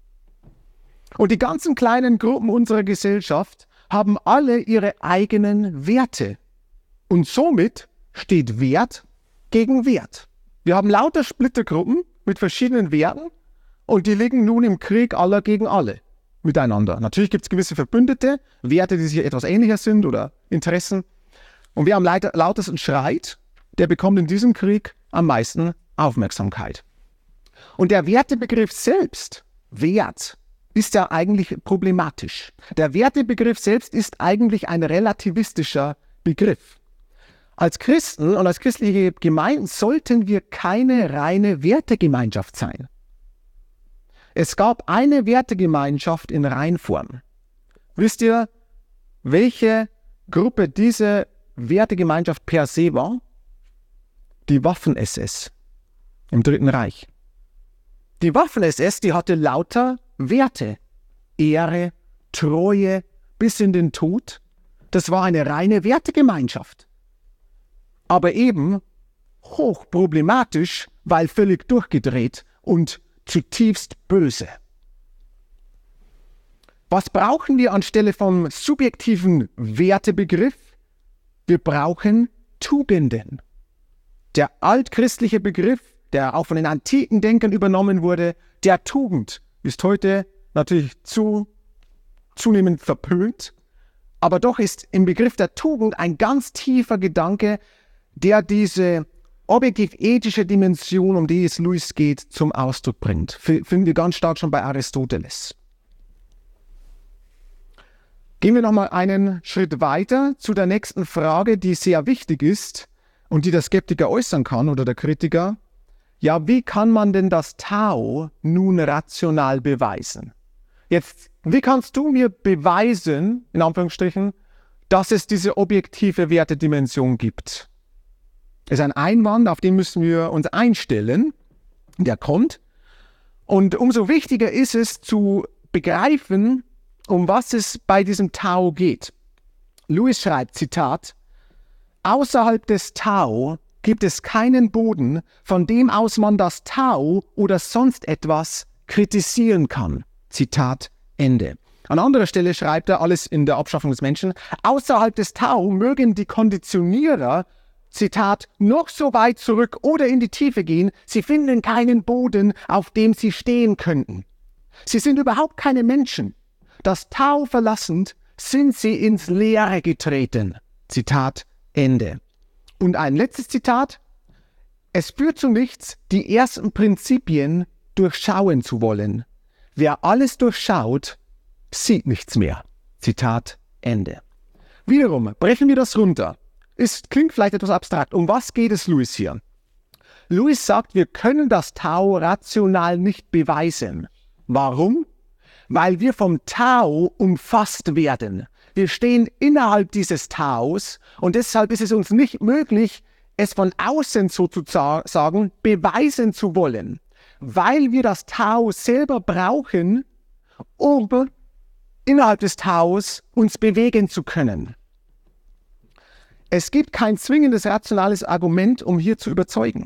Und die ganzen kleinen Gruppen unserer Gesellschaft haben alle ihre eigenen Werte. Und somit steht Wert gegen Wert. Wir haben lauter Splittergruppen mit verschiedenen Werten und die liegen nun im Krieg aller gegen alle miteinander. Natürlich gibt es gewisse Verbündete, Werte, die sich etwas ähnlicher sind oder Interessen. Und wer am lautesten schreit, der bekommt in diesem Krieg am meisten Aufmerksamkeit. Und der Wertebegriff selbst, Wert, ist ja eigentlich problematisch. Der Wertebegriff selbst ist eigentlich ein relativistischer Begriff. Als Christen und als christliche Gemeinden sollten wir keine reine Wertegemeinschaft sein. Es gab eine Wertegemeinschaft in Reinform. Wisst ihr, welche Gruppe diese Wertegemeinschaft per se war? Die Waffen-S S im Dritten Reich. Die Waffen-S S, die hatte lauter Werte. Ehre, Treue bis in den Tod. Das war eine reine Wertegemeinschaft. Aber eben hochproblematisch, weil völlig durchgedreht und zutiefst böse. Was brauchen wir anstelle vom subjektiven Wertebegriff? Wir brauchen Tugenden. Der altchristliche Begriff, der auch von den antiken Denkern übernommen wurde, der Tugend, ist heute natürlich zu, zunehmend verpönt, aber doch ist im Begriff der Tugend ein ganz tiefer Gedanke, der diese objektiv-ethische Dimension, um die es Lewis geht, zum Ausdruck bringt. F- finden wir ganz stark schon bei Aristoteles. Gehen wir nochmal einen Schritt weiter zu der nächsten Frage, die sehr wichtig ist und die der Skeptiker äußern kann oder der Kritiker. Ja, wie kann man denn das Tao nun rational beweisen? Jetzt, wie kannst du mir beweisen, in Anführungsstrichen, dass es diese objektive Wertedimension gibt? Das ist ein Einwand, auf den müssen wir uns einstellen. Der kommt. Und umso wichtiger ist es zu begreifen, um was es bei diesem Tao geht. Lewis schreibt, Zitat, außerhalb des Tao gibt es keinen Boden, von dem aus man das Tao oder sonst etwas kritisieren kann. Zitat Ende. An anderer Stelle schreibt er, alles in der Abschaffung des Menschen, außerhalb des Tao mögen die Konditionierer, Zitat, noch so weit zurück oder in die Tiefe gehen, sie finden keinen Boden, auf dem sie stehen könnten. Sie sind überhaupt keine Menschen. Das Tao verlassend sind sie ins Leere getreten. Zitat Ende. Und ein letztes Zitat. Es führt zu nichts, die ersten Prinzipien durchschauen zu wollen. Wer alles durchschaut, sieht nichts mehr. Zitat Ende. Wiederum, brechen wir das runter. Es klingt vielleicht etwas abstrakt. Um was geht es Lewis hier? Lewis sagt, wir können das Tao rational nicht beweisen. Warum? Weil wir vom Tao umfasst werden. Wir stehen innerhalb dieses Taos und deshalb ist es uns nicht möglich, es von außen sozusagen beweisen zu wollen, weil wir das Tao selber brauchen, um innerhalb des Taos uns bewegen zu können. Es gibt kein zwingendes rationales Argument, um hier zu überzeugen.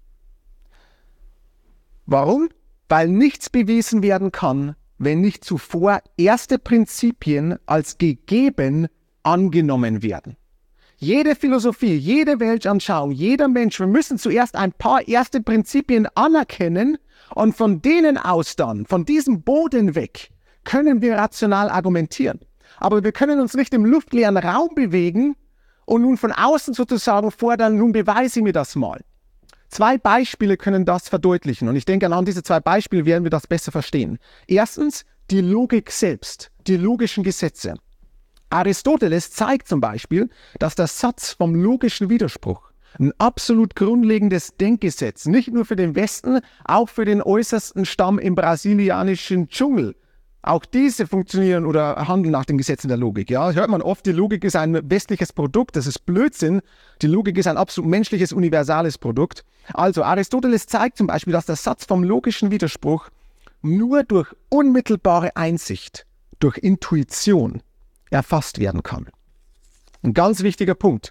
Warum? Weil nichts bewiesen werden kann, wenn nicht zuvor erste Prinzipien als gegeben angenommen werden. Jede Philosophie, jede Weltanschauung, jeder Mensch, wir müssen zuerst ein paar erste Prinzipien anerkennen und von denen aus dann, von diesem Boden weg, können wir rational argumentieren. Aber wir können uns nicht im luftleeren Raum bewegen und nun von außen sozusagen fordern, nun beweise mir das mal. Zwei Beispiele können das verdeutlichen und ich denke, anhand dieser zwei Beispiele werden wir das besser verstehen. Erstens die Logik selbst, die logischen Gesetze. Aristoteles zeigt zum Beispiel, dass der Satz vom logischen Widerspruch ein absolut grundlegendes Denkgesetz, nicht nur für den Westen, auch für den äußersten Stamm im brasilianischen Dschungel. Auch diese funktionieren oder handeln nach den Gesetzen der Logik. Ja, das hört man oft, die Logik ist ein westliches Produkt, das ist Blödsinn. Die Logik ist ein absolut menschliches, universales Produkt. Also Aristoteles zeigt zum Beispiel, dass der Satz vom logischen Widerspruch nur durch unmittelbare Einsicht, durch Intuition erfasst werden kann. Ein ganz wichtiger Punkt.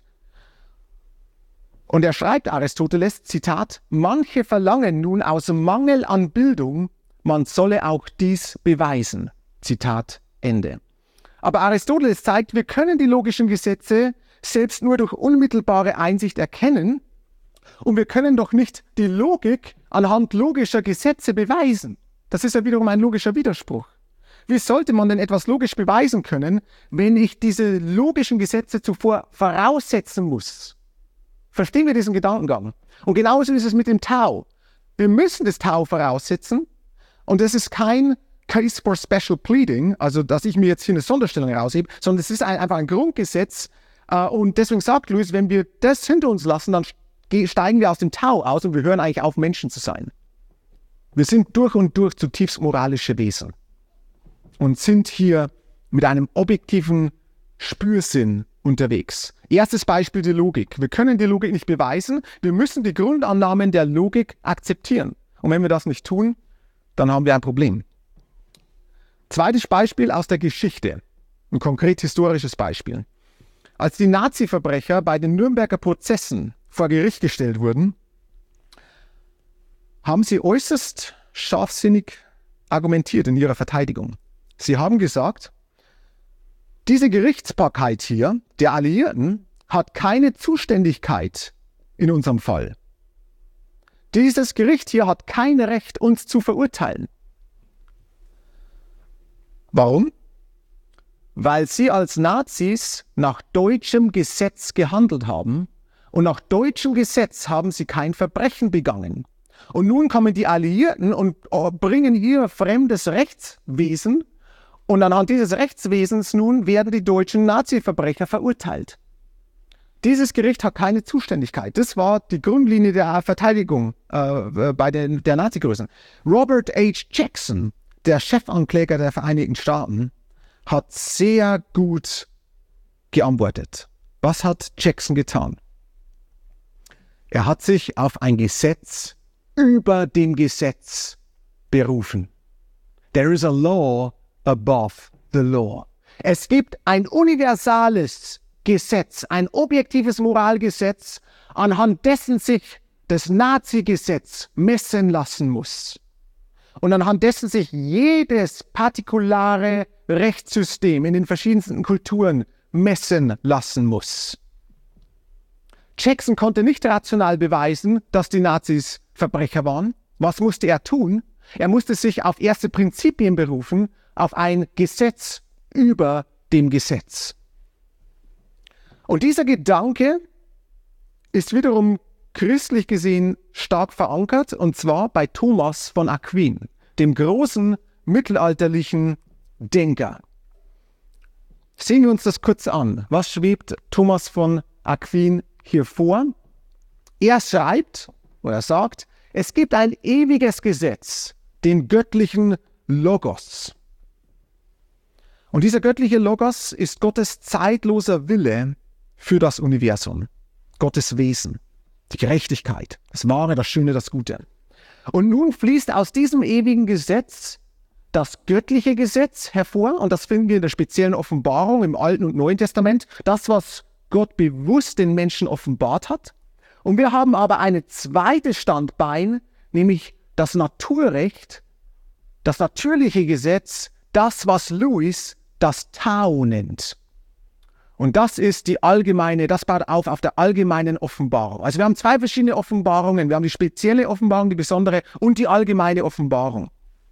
Und er schreibt Aristoteles, Zitat, manche verlangen nun aus Mangel an Bildung, man solle auch dies beweisen. Zitat Ende. Aber Aristoteles zeigt, wir können die logischen Gesetze selbst nur durch unmittelbare Einsicht erkennen und wir können doch nicht die Logik anhand logischer Gesetze beweisen. Das ist ja wiederum ein logischer Widerspruch. Wie sollte man denn etwas logisch beweisen können, wenn ich diese logischen Gesetze zuvor voraussetzen muss? Verstehen wir diesen Gedankengang? Und genauso ist es mit dem Tau. Wir müssen das Tau voraussetzen und das ist kein Case for Special Pleading, also dass ich mir jetzt hier eine Sonderstellung heraushebe, sondern es ist ein, einfach ein Grundgesetz und deswegen sagt Lewis, wenn wir das hinter uns lassen, dann steigen wir aus dem Tau aus und wir hören eigentlich auf, Menschen zu sein. Wir sind durch und durch zutiefst moralische Wesen und sind hier mit einem objektiven Spürsinn unterwegs. Erstes Beispiel die Logik. Wir können die Logik nicht beweisen, wir müssen die Grundannahmen der Logik akzeptieren. Und wenn wir das nicht tun, dann haben wir ein Problem. Zweites Beispiel aus der Geschichte, ein konkret historisches Beispiel. Als die Nazi-Verbrecher bei den Nürnberger Prozessen vor Gericht gestellt wurden, haben sie äußerst scharfsinnig argumentiert in ihrer Verteidigung. Sie haben gesagt, diese Gerichtsbarkeit hier der Alliierten hat keine Zuständigkeit in unserem Fall. Dieses Gericht hier hat kein Recht, uns zu verurteilen. Warum? Weil sie als Nazis nach deutschem Gesetz gehandelt haben und nach deutschem Gesetz haben sie kein Verbrechen begangen. Und nun kommen die Alliierten und bringen ihr fremdes Rechtswesen und anhand dieses Rechtswesens nun werden die deutschen Nazi-Verbrecher verurteilt. Dieses Gericht hat keine Zuständigkeit. Das war die Grundlinie der Verteidigung äh, bei den, der Nazi-Größen. Robert H. Jackson, der Chefankläger der Vereinigten Staaten, hat sehr gut geantwortet. Was hat Jackson getan? Er hat sich auf ein Gesetz über dem Gesetz berufen. There is a law above the law. Es gibt ein universales Gesetz, ein objektives Moralgesetz, anhand dessen sich das Nazi-Gesetz messen lassen muss. Und anhand dessen sich jedes partikulare Rechtssystem in den verschiedensten Kulturen messen lassen muss. Jackson konnte nicht rational beweisen, dass die Nazis Verbrecher waren. Was musste er tun? Er musste sich auf erste Prinzipien berufen, auf ein Gesetz über dem Gesetz. Und dieser Gedanke ist wiederum christlich gesehen stark verankert, und zwar bei Thomas von Aquin, dem großen mittelalterlichen Denker. Sehen wir uns das kurz an. Was schwebt Thomas von Aquin hier vor? Er schreibt, oder sagt, es gibt ein ewiges Gesetz, den göttlichen Logos. Und dieser göttliche Logos ist Gottes zeitloser Wille für das Universum, Gottes Wesen, die Gerechtigkeit, das Wahre, das Schöne, das Gute. Und nun fließt aus diesem ewigen Gesetz das göttliche Gesetz hervor, und das finden wir in der speziellen Offenbarung im Alten und Neuen Testament, das, was Gott bewusst den Menschen offenbart hat. Und wir haben aber ein zweites Standbein, nämlich das Naturrecht, das natürliche Gesetz, das, was Lewis das Tao nennt. Und das ist die allgemeine, das baut auf auf der allgemeinen Offenbarung. Also wir haben zwei verschiedene Offenbarungen. Wir haben die spezielle Offenbarung, die besondere und die allgemeine Offenbarung.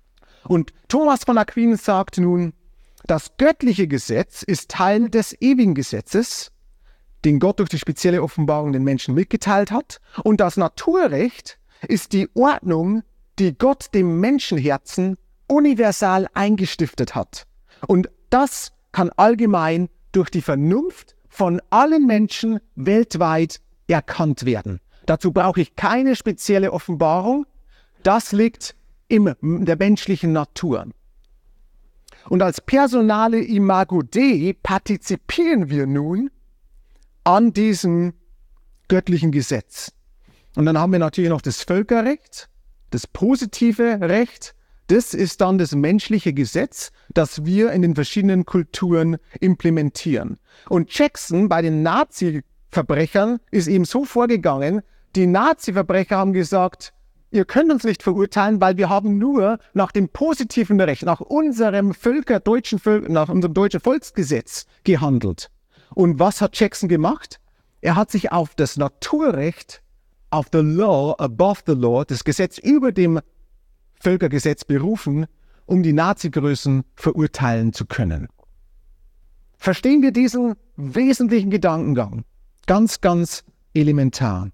Und Thomas von Aquin sagt nun, das göttliche Gesetz ist Teil des ewigen Gesetzes, den Gott durch die spezielle Offenbarung den Menschen mitgeteilt hat. Und das Naturrecht ist die Ordnung, die Gott dem Menschenherzen universal eingestiftet hat. Und das kann allgemein durch die Vernunft von allen Menschen weltweit erkannt werden. Dazu brauche ich keine spezielle Offenbarung. Das liegt in der menschlichen Natur. Und als personale Imago Dei partizipieren wir nun an diesem göttlichen Gesetz. Und dann haben wir natürlich noch das Völkerrecht, das positive Recht. Das ist dann das menschliche Gesetz, das wir in den verschiedenen Kulturen implementieren. Und Jackson bei den Nazi-Verbrechern ist eben so vorgegangen, die Nazi-Verbrecher haben gesagt, ihr könnt uns nicht verurteilen, weil wir haben nur nach dem positiven Recht, nach unserem Völker, deutschen Völker, nach unserem deutschen Volksgesetz gehandelt. Und was hat Jackson gemacht? Er hat sich auf das Naturrecht, auf the law above the law, das Gesetz über dem Völkergesetz berufen, um die Nazi-Größen verurteilen zu können. Verstehen wir diesen wesentlichen Gedankengang? Ganz, ganz elementar.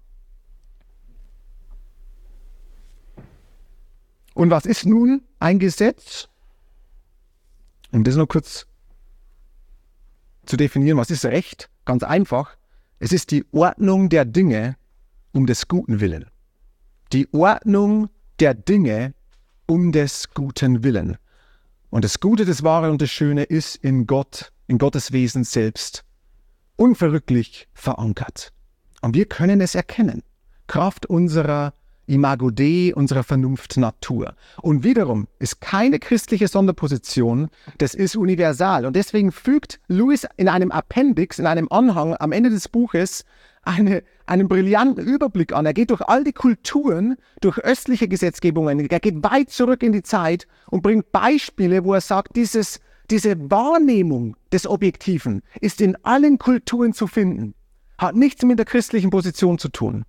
Und was ist nun ein Gesetz? Um das noch kurz zu definieren, was ist Recht? Ganz einfach. Es ist die Ordnung der Dinge um des guten Willen. Die Ordnung der Dinge um des guten Willen. Und das Gute, das Wahre und das Schöne ist in Gott, in Gottes Wesen selbst unverrücklich verankert. Und wir können es erkennen. Kraft unserer Imago Dei, unserer Vernunft Natur. Und wiederum ist keine christliche Sonderposition, das ist universal. Und deswegen fügt Lewis in einem Appendix, in einem Anhang am Ende des Buches eine, einen brillanten Überblick an. Er geht durch all die Kulturen, durch östliche Gesetzgebungen, er geht weit zurück in die Zeit und bringt Beispiele, wo er sagt, dieses, diese Wahrnehmung des Objektiven ist in allen Kulturen zu finden, hat nichts mit der christlichen Position zu tun.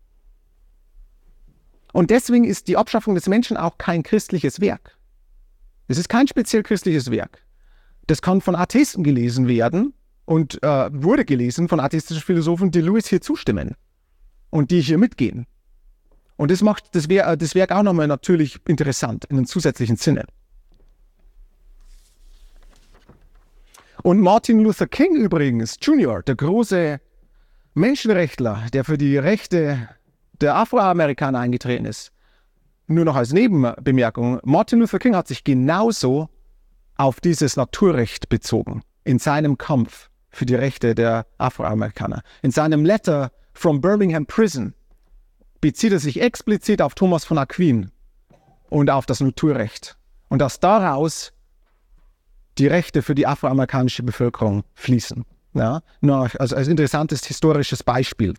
Und deswegen ist die Abschaffung des Menschen auch kein christliches Werk. Es ist kein speziell christliches Werk. Das kann von Atheisten gelesen werden und äh, wurde gelesen von atheistischen Philosophen, die Lewis hier zustimmen und die hier mitgehen. Und das macht das, Wer- das Werk auch nochmal natürlich interessant in einem zusätzlichen Sinne. Und Martin Luther King übrigens, Junior, der große Menschenrechtler, der für die Rechte der Afroamerikaner eingetreten ist. Nur noch als Nebenbemerkung, Martin Luther King hat sich genauso auf dieses Naturrecht bezogen, in seinem Kampf für die Rechte der Afroamerikaner. In seinem Letter from Birmingham Prison bezieht er sich explizit auf Thomas von Aquin und auf das Naturrecht. Und dass daraus die Rechte für die afroamerikanische Bevölkerung fließen. Ja? Also als interessantes historisches Beispiel.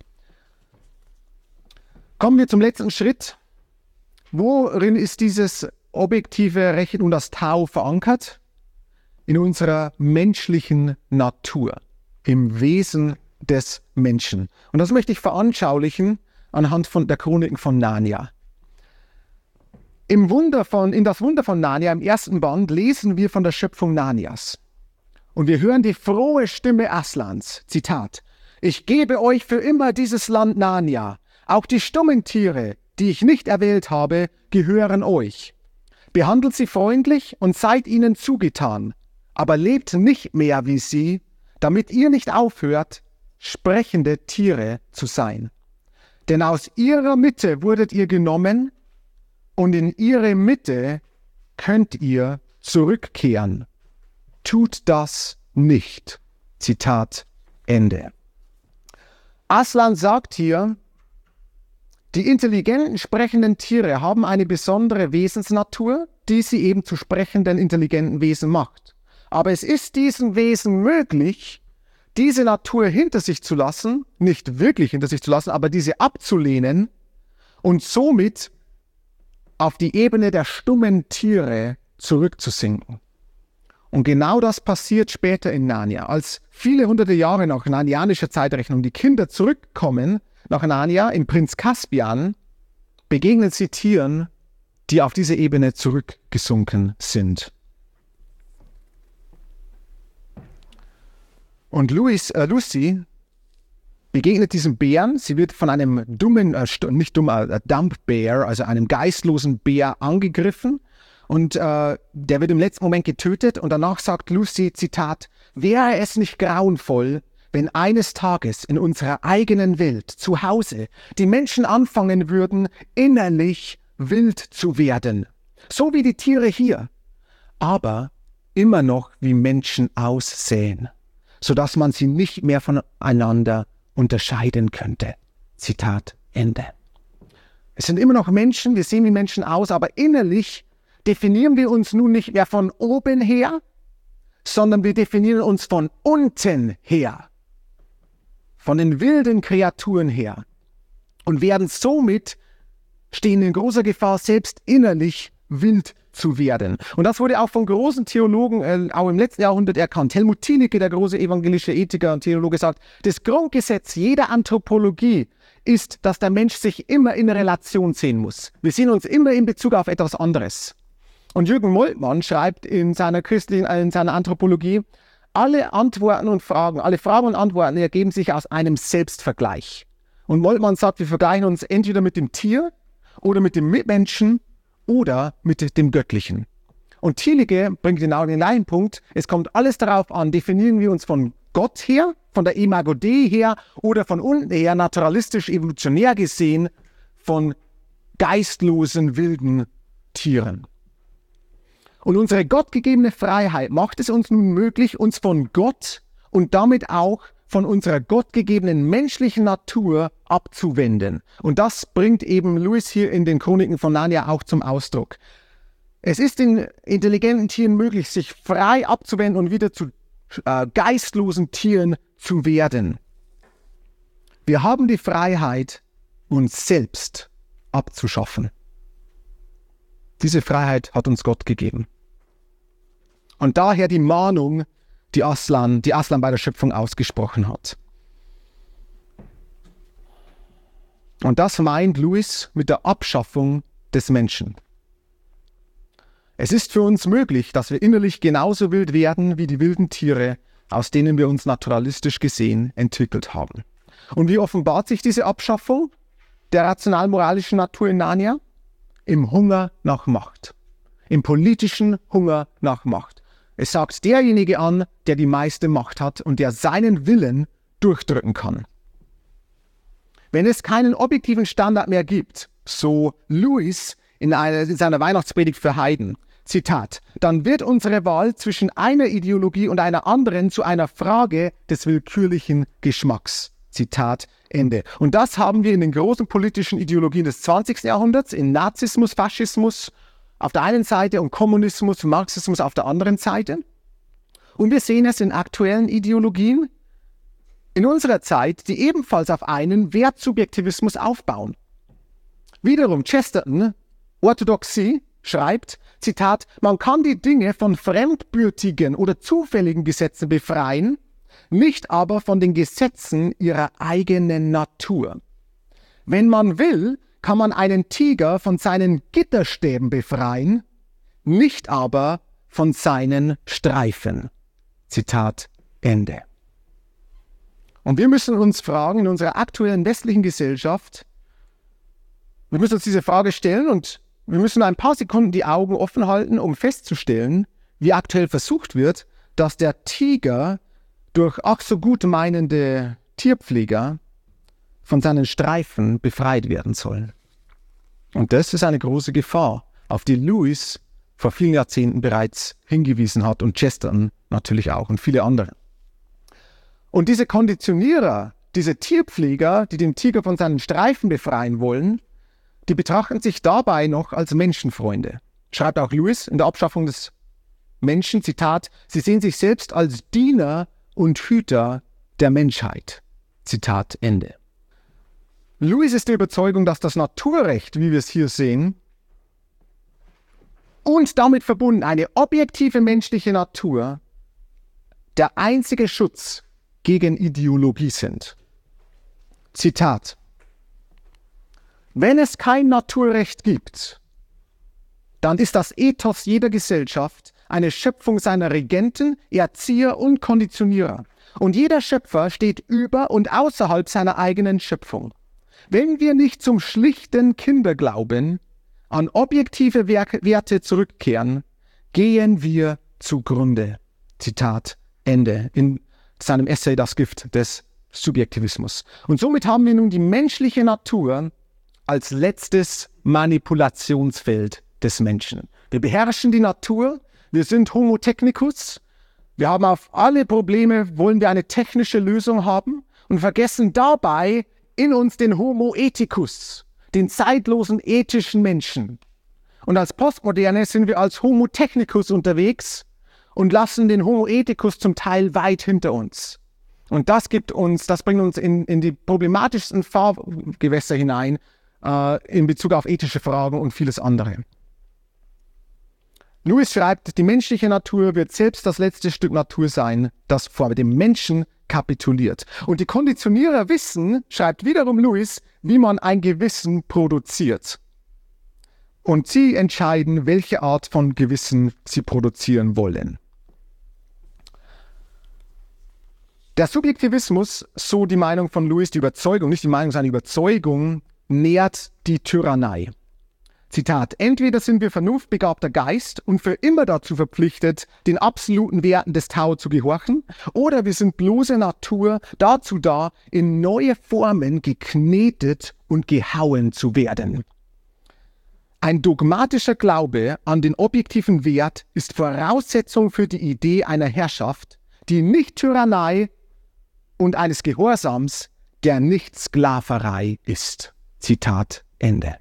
Kommen wir zum letzten Schritt. Worin ist dieses objektive Recht und das Tao verankert? In unserer menschlichen Natur, im Wesen des Menschen. Und das möchte ich veranschaulichen anhand von der Chroniken von Narnia. Im Wunder von, in das Wunder von Narnia, im ersten Band, lesen wir von der Schöpfung Narnias. Und wir hören die frohe Stimme Aslans. Zitat: Ich gebe euch für immer dieses Land Narnia. Auch die stummen Tiere, die ich nicht erwählt habe, gehören euch. Behandelt sie freundlich und seid ihnen zugetan, aber lebt nicht mehr wie sie, damit ihr nicht aufhört, sprechende Tiere zu sein. Denn aus ihrer Mitte wurdet ihr genommen und in ihre Mitte könnt ihr zurückkehren. Tut das nicht. Zitat Ende. Aslan sagt hier, die intelligenten, sprechenden Tiere haben eine besondere Wesensnatur, die sie eben zu sprechenden, intelligenten Wesen macht. Aber es ist diesen Wesen möglich, diese Natur hinter sich zu lassen, nicht wirklich hinter sich zu lassen, aber diese abzulehnen und somit auf die Ebene der stummen Tiere zurückzusinken. Und genau das passiert später in Narnia. Als viele hunderte Jahre nach narnianischer Zeitrechnung die Kinder zurückkommen nach Narnia, im Prinz Caspian, begegnen sie Tieren, die auf diese Ebene zurückgesunken sind. Und Louis, äh, Lucy begegnet diesem Bären. Sie wird von einem dummen, äh, nicht dummer, äh, Dumb Bear, also einem geistlosen Bär angegriffen. Und äh, der wird im letzten Moment getötet. Und danach sagt Lucy, Zitat, wäre es nicht grauenvoll, wenn eines Tages in unserer eigenen Welt, zu Hause, die Menschen anfangen würden, innerlich wild zu werden. So wie die Tiere hier. Aber immer noch wie Menschen aussehen, sodass man sie nicht mehr voneinander unterscheiden könnte. Zitat Ende. Es sind immer noch Menschen, wir sehen wie Menschen aus, aber innerlich definieren wir uns nun nicht mehr von oben her, sondern wir definieren uns von unten her, von den wilden Kreaturen her und werden somit, stehen in großer Gefahr, selbst innerlich wild zu werden. Und das wurde auch von großen Theologen, äh, auch im letzten Jahrhundert erkannt. Helmut Thielicke, der große evangelische Ethiker und Theologe, sagt, das Grundgesetz jeder Anthropologie ist, dass der Mensch sich immer in Relation sehen muss. Wir sehen uns immer in Bezug auf etwas anderes. Und Jürgen Moltmann schreibt in seiner christlichen, in seiner Anthropologie, alle Antworten und Fragen, alle Fragen und Antworten ergeben sich aus einem Selbstvergleich. Und Moltmann sagt, wir vergleichen uns entweder mit dem Tier oder mit dem Mitmenschen oder mit dem Göttlichen. Und Thielicke bringt genau den gleichen Punkt. Es kommt alles darauf an, definieren wir uns von Gott her, von der Imago Dei her oder von unten her, naturalistisch, evolutionär gesehen, von geistlosen, wilden Tieren. Und unsere gottgegebene Freiheit macht es uns nun möglich, uns von Gott und damit auch von unserer gottgegebenen menschlichen Natur abzuwenden. Und das bringt eben Lewis hier in den Chroniken von Narnia auch zum Ausdruck. Es ist den intelligenten Tieren möglich, sich frei abzuwenden und wieder zu äh, geistlosen Tieren zu werden. Wir haben die Freiheit, uns selbst abzuschaffen. Diese Freiheit hat uns Gott gegeben. Und daher die Mahnung, die Aslan, die Aslan bei der Schöpfung ausgesprochen hat. Und das meint Lewis mit der Abschaffung des Menschen. Es ist für uns möglich, dass wir innerlich genauso wild werden wie die wilden Tiere, aus denen wir uns naturalistisch gesehen entwickelt haben. Und wie offenbart sich diese Abschaffung der rational-moralischen Natur in Narnia? Im Hunger nach Macht. Im politischen Hunger nach Macht. Es sagt derjenige an, der die meiste Macht hat und der seinen Willen durchdrücken kann. Wenn es keinen objektiven Standard mehr gibt, so Lewis in, einer, in seiner Weihnachtspredigt für Heiden, Zitat, dann wird unsere Wahl zwischen einer Ideologie und einer anderen zu einer Frage des willkürlichen Geschmacks. Zitat Ende. Und das haben wir in den großen politischen Ideologien des zwanzigsten Jahrhunderts, in Nazismus, Faschismus auf der einen Seite und Kommunismus, Marxismus auf der anderen Seite. Und wir sehen es in aktuellen Ideologien in unserer Zeit, die ebenfalls auf einen Wertsubjektivismus aufbauen. Wiederum Chesterton, Orthodoxie, schreibt, Zitat, man kann die Dinge von fremdbürtigen oder zufälligen Gesetzen befreien, nicht aber von den Gesetzen ihrer eigenen Natur. Wenn man will, kann man einen Tiger von seinen Gitterstäben befreien, nicht aber von seinen Streifen. Zitat Ende. Und wir müssen uns fragen, in unserer aktuellen westlichen Gesellschaft, wir müssen uns diese Frage stellen und wir müssen ein paar Sekunden die Augen offen halten, um festzustellen, wie aktuell versucht wird, dass der Tiger durch ach so gut meinende Tierpfleger von seinen Streifen befreit werden soll. Und das ist eine große Gefahr, auf die Lewis vor vielen Jahrzehnten bereits hingewiesen hat und Chesterton natürlich auch und viele andere. Und diese Konditionierer, diese Tierpfleger, die den Tiger von seinen Streifen befreien wollen, die betrachten sich dabei noch als Menschenfreunde. Schreibt auch Lewis in der Abschaffung des Menschen, Zitat, sie sehen sich selbst als Diener und Hüter der Menschheit. Zitat Ende. Lewis ist der Überzeugung, dass das Naturrecht, wie wir es hier sehen, und damit verbunden eine objektive menschliche Natur der einzige Schutz gegen Ideologie sind. Zitat: Wenn es kein Naturrecht gibt, dann ist das Ethos jeder Gesellschaft eine Schöpfung seiner Regenten, Erzieher und Konditionierer. Und jeder Schöpfer steht über und außerhalb seiner eigenen Schöpfung. Wenn wir nicht zum schlichten Kinderglauben an objektive Werte zurückkehren, gehen wir zugrunde. Zitat Ende. In seinem Essay Das Gift des Subjektivismus. Und somit haben wir nun die menschliche Natur als letztes Manipulationsfeld des Menschen. Wir beherrschen die Natur, wir sind Homo technicus, wir haben auf alle Probleme, wollen wir eine technische Lösung haben und vergessen dabei in uns den Homo ethicus, den zeitlosen ethischen Menschen. Und als Postmoderne sind wir als Homo technicus unterwegs und lassen den Homo ethicus zum Teil weit hinter uns. Und das gibt uns, das bringt uns in, in die problematischsten Fahrgewässer hinein, äh, in Bezug auf ethische Fragen und vieles andere. Lewis schreibt, die menschliche Natur wird selbst das letzte Stück Natur sein, das vor dem Menschen kapituliert. Und die Konditionierer wissen, schreibt wiederum Lewis, wie man ein Gewissen produziert. Und sie entscheiden, welche Art von Gewissen sie produzieren wollen. Der Subjektivismus, so die Meinung von Lewis, die Überzeugung, nicht die Meinung, sondern die Überzeugung, nährt die Tyrannei. Zitat, entweder sind wir vernunftbegabter Geist und für immer dazu verpflichtet, den absoluten Werten des Tao zu gehorchen, oder wir sind bloße Natur dazu da, in neue Formen geknetet und gehauen zu werden. Ein dogmatischer Glaube an den objektiven Wert ist Voraussetzung für die Idee einer Herrschaft, die nicht Tyrannei und eines Gehorsams, der nicht Sklaverei ist. Zitat Ende.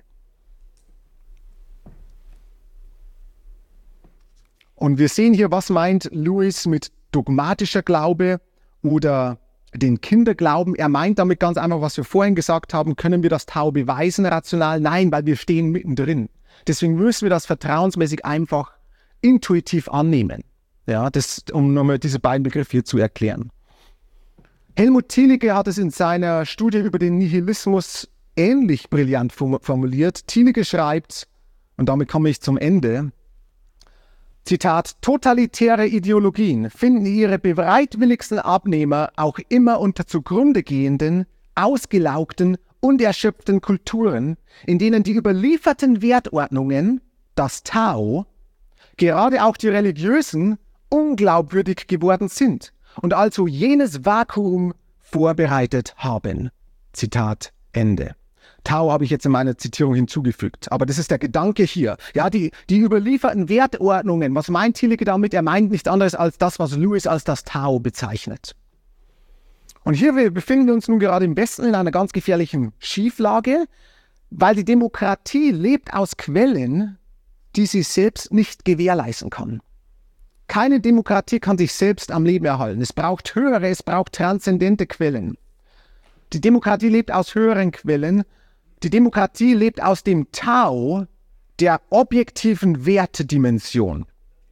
Und wir sehen hier, was meint Lewis mit dogmatischer Glaube oder den Kinderglauben. Er meint damit ganz einfach, was wir vorhin gesagt haben, können wir das Tao beweisen rational? Nein, weil wir stehen mittendrin. Deswegen müssen wir das vertrauensmäßig einfach intuitiv annehmen. Ja, das, um nochmal diese beiden Begriffe hier zu erklären. Helmut Thielicke hat es in seiner Studie über den Nihilismus ähnlich brillant formuliert. Thielicke schreibt, und damit komme ich zum Ende, Zitat, totalitäre Ideologien finden ihre bereitwilligsten Abnehmer auch immer unter zugrunde gehenden, ausgelaugten und erschöpften Kulturen, in denen die überlieferten Wertordnungen, das Tao, gerade auch die religiösen, unglaubwürdig geworden sind und also jenes Vakuum vorbereitet haben. Zitat Ende. Tao habe ich jetzt in meiner Zitierung hinzugefügt, aber das ist der Gedanke hier. Ja, die, die überlieferten Wertordnungen, was meint Thielicke damit? Er meint nichts anderes als das, was Lewis als das Tao bezeichnet. Und hier wir befinden wir uns nun gerade im Westen in einer ganz gefährlichen Schieflage, weil die Demokratie lebt aus Quellen, die sie selbst nicht gewährleisten kann. Keine Demokratie kann sich selbst am Leben erhalten. Es braucht höhere, es braucht transzendente Quellen. Die Demokratie lebt aus höheren Quellen. Die Demokratie lebt aus dem Tao der objektiven Wertedimension.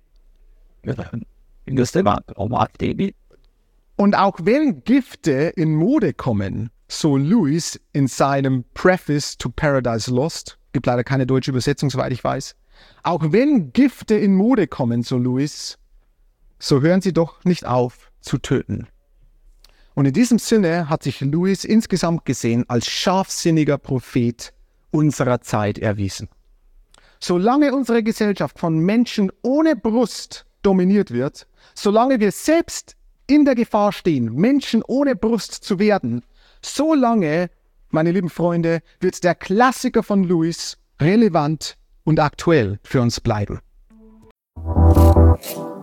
Und auch wenn Gifte in Mode kommen, so Lewis in seinem Preface to Paradise Lost, gibt leider keine deutsche Übersetzung, soweit ich weiß, auch wenn Gifte in Mode kommen, so Lewis, so hören sie doch nicht auf zu töten. Und in diesem Sinne hat sich Lewis insgesamt gesehen als scharfsinniger Prophet unserer Zeit erwiesen. Solange unsere Gesellschaft von Menschen ohne Brust dominiert wird, solange wir selbst in der Gefahr stehen, Menschen ohne Brust zu werden, solange, meine lieben Freunde, wird der Klassiker von Lewis relevant und aktuell für uns bleiben.